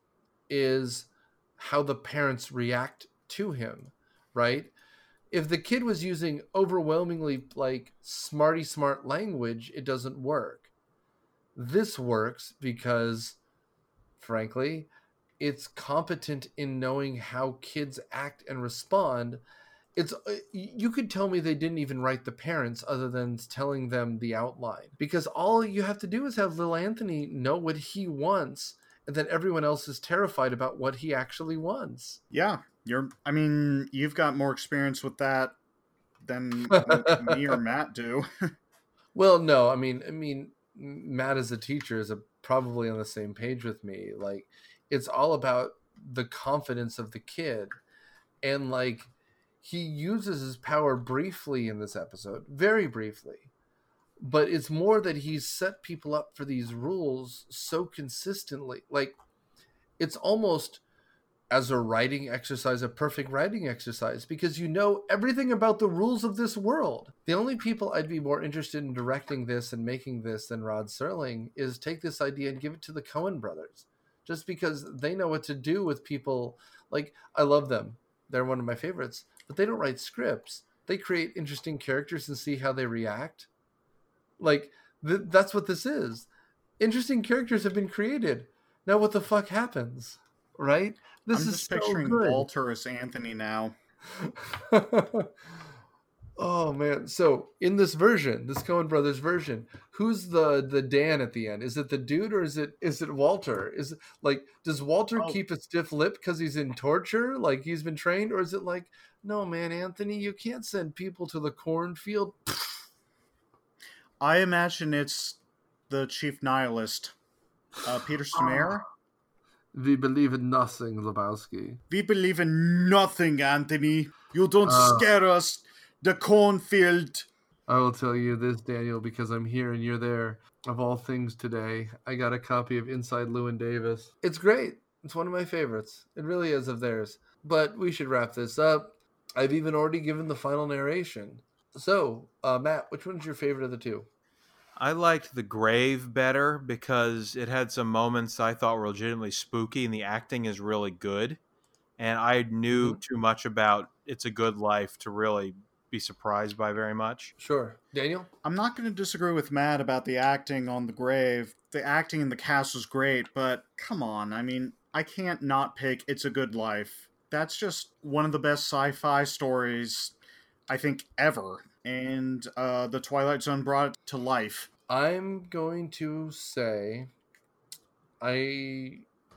[SPEAKER 1] is how the parents react to him, right? If the kid was using overwhelmingly like smarty smart language, it doesn't work. This works because, frankly, it's competent in knowing how kids act and respond. It's you could tell me they didn't even write the parents other than telling them the outline, because all you have to do is have little Anthony know what he wants, and then everyone else is terrified about what he actually wants.
[SPEAKER 3] Yeah, you're. I mean, you've got more experience with that than me or Matt do.
[SPEAKER 1] Well, no, I mean, I mean, Matt as a teacher is a, probably on the same page with me. Like, it's all about the confidence of the kid, and like he uses his power briefly in this episode, very briefly. But it's more that he's set people up for these rules so consistently. Like, it's almost, as a writing exercise, a perfect writing exercise, because you know everything about the rules of this world. The only people I'd be more interested in directing this and making this than Rod Serling is take this idea and give it to the Coen brothers. Just because they know what to do with people. Like, I love them. They're one of my favorites. But they don't write scripts. They create interesting characters and see how they react. Like, th- that's what this is. Interesting characters have been created. Now what the fuck happens? Right? This
[SPEAKER 3] I'm
[SPEAKER 1] is
[SPEAKER 3] just
[SPEAKER 1] so
[SPEAKER 3] picturing
[SPEAKER 1] good.
[SPEAKER 3] Walter as Anthony now.
[SPEAKER 1] Oh, man. So, in this version, this Coen Brothers version, who's the, the Dan at the end? Is it the dude or is it is it Walter? Is it, like, does Walter
[SPEAKER 3] Oh.
[SPEAKER 1] keep a stiff lip because he's in torture? Like, he's been trained? Or is it like, no, man, Anthony, you can't send people to the cornfield?
[SPEAKER 3] I imagine it's the chief nihilist, uh, Peter Stormare.
[SPEAKER 1] We believe in nothing, Lebowski.
[SPEAKER 3] We believe in nothing, Anthony. You don't
[SPEAKER 1] Uh.
[SPEAKER 3] scare us. The cornfield.
[SPEAKER 1] I will tell you this, Daniel, because I'm here and you're there. Of all things today, I got a copy of Inside Llewyn Davis. It's great. It's one of my favorites. It really is of theirs. But we should wrap this up. I've even already given the final narration. So, uh, Matt, which one's your favorite of the two?
[SPEAKER 2] I liked The Grave better because it had some moments I thought were legitimately spooky, and the acting is really good. And I knew
[SPEAKER 1] Mm-hmm.
[SPEAKER 2] too much about It's a Good Life to really be surprised by very much.
[SPEAKER 1] Sure. Daniel?
[SPEAKER 3] I'm not going to disagree with Matt about the acting on The Grave. The acting in the cast was great, but come on. I mean, I can't not pick It's a Good Life. That's just one of the best sci-fi stories, I think, ever. And uh, The Twilight Zone brought it to life.
[SPEAKER 1] I'm going to say I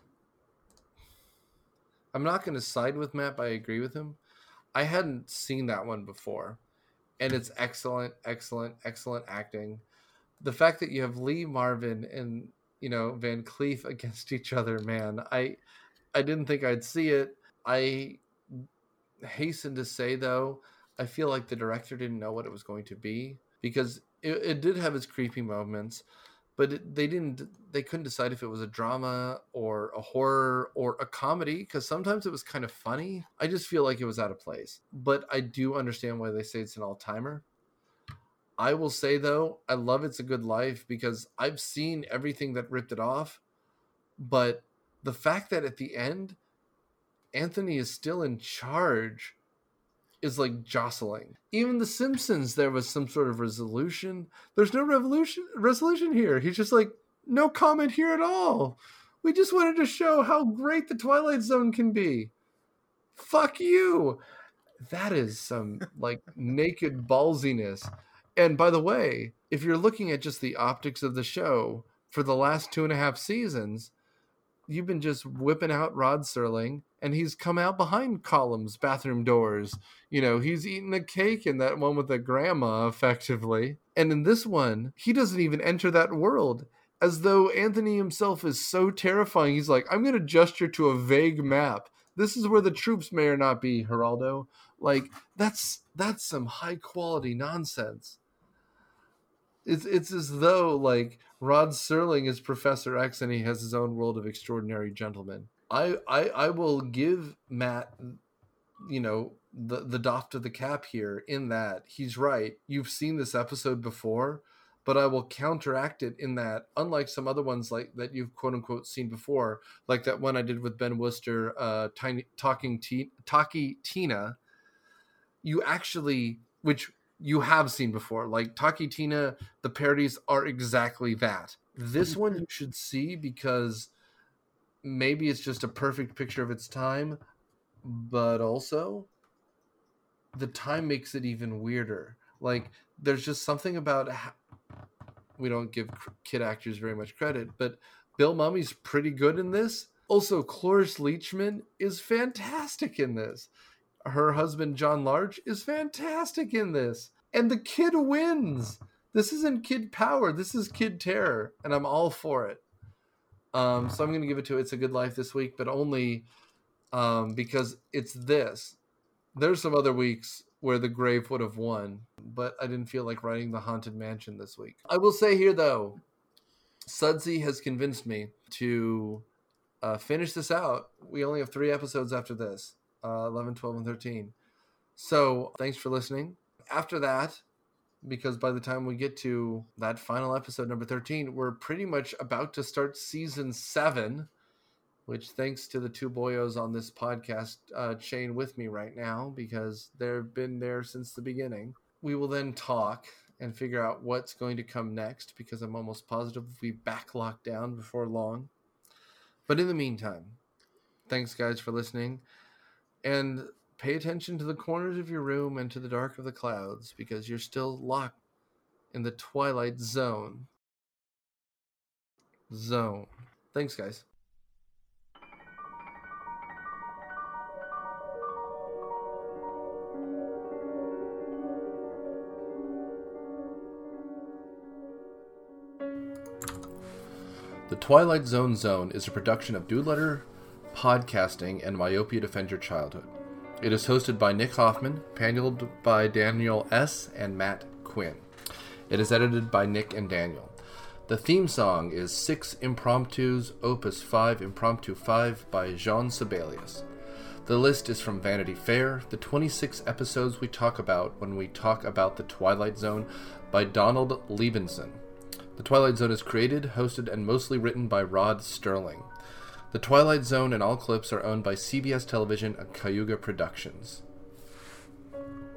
[SPEAKER 1] I'm not going to side with Matt, but I agree with him. I hadn't seen that one before, and it's excellent, excellent, excellent acting. The fact that you have Lee Marvin and, you know, Van Cleef against each other, man, I I didn't think I'd see it. I hasten to say, though, I feel like the director didn't know what it was going to be, because it, it did have its creepy moments, but it, they didn't. They couldn't decide if it was a drama or a horror or a comedy, because sometimes it was kind of funny. I just feel like it was out of place. But I do understand why they say it's an all-timer. I will say, though, I love It's a Good Life because I've seen everything that ripped it off. But the fact that at the end, Anthony is still in charge is like jostling. Even The Simpsons, there was some sort of resolution. There's no revolution resolution here. He's just like, no comment here at all. We just wanted to show how great the Twilight Zone can be. Fuck you. That is some like naked ballsiness. And by the way, if you're looking at just the optics of the show for the last two and a half seasons, you've been just whipping out Rod Serling, and he's come out behind columns, bathroom doors. You know, he's eating a cake in that one with the grandma, effectively. And in this one, he doesn't even enter that world, as though Anthony himself is so terrifying. He's like, I'm going to gesture to a vague map. This is where the troops may or not be, Geraldo. Like, that's that's some high-quality nonsense. It's it's as though, like, Rod Serling is Professor X and he has his own world of extraordinary gentlemen. I, I, I will give Matt, you know, the, the doff of the cap here in that he's right. You've seen this episode before, but I will counteract it in that, unlike some other ones like that you've quote-unquote seen before, like that one I did with Ben Worcester, uh, Tiny, Talking T, Talkie Tina, you actually, which... you have seen before, like Talkie Tina, the parodies are exactly that. This one you should see because maybe it's just a perfect picture of its time, but also the time makes it even weirder. Like, there's just something about how, we don't give kid actors very much credit, but Bill Mummy's pretty good in this. Also, Cloris Leachman is fantastic in this. Her husband, John Large, is fantastic in this. And the kid wins. This isn't kid power. This is kid terror. And I'm all for it. Um, so I'm going to give it to It's a Good Life this week, but only um, because it's this. There's some other weeks where The Grave would have won, but I didn't feel like writing The Haunted Mansion this week. I will say here, though, Sudsy has convinced me to uh, finish this out. We only have three episodes after this. Uh, eleven, twelve, and thirteen. So thanks for listening. After that, because by the time we get to that final episode, number thirteen, we're pretty much about to start season seven, which thanks to the two boyos on this podcast uh, chain with me right now, because they've been there since the beginning. We will then talk and figure out what's going to come next, because I'm almost positive we'll be back locked down before long. But in the meantime, thanks guys for listening. And pay attention to the corners of your room and to the dark of the clouds, because you're still locked in the Twilight Zone. Zone. Thanks, guys. The Twilight Zone Zone is a production of Do Letter Podcasting and Myopia Defend Your Childhood. It is hosted by Nick Hoffman, paneled by Daniel S. and Matt Quinn. It is edited by Nick and Daniel. The theme song is Six Impromptus, Opus five, Impromptu five by Jean Sibelius. The list is from Vanity Fair, the twenty-six episodes we talk about when we talk about The Twilight Zone by Donald Liebenson. The Twilight Zone is created, hosted, and mostly written by Rod Serling. The Twilight Zone and all clips are owned by C B S Television and Cayuga Productions.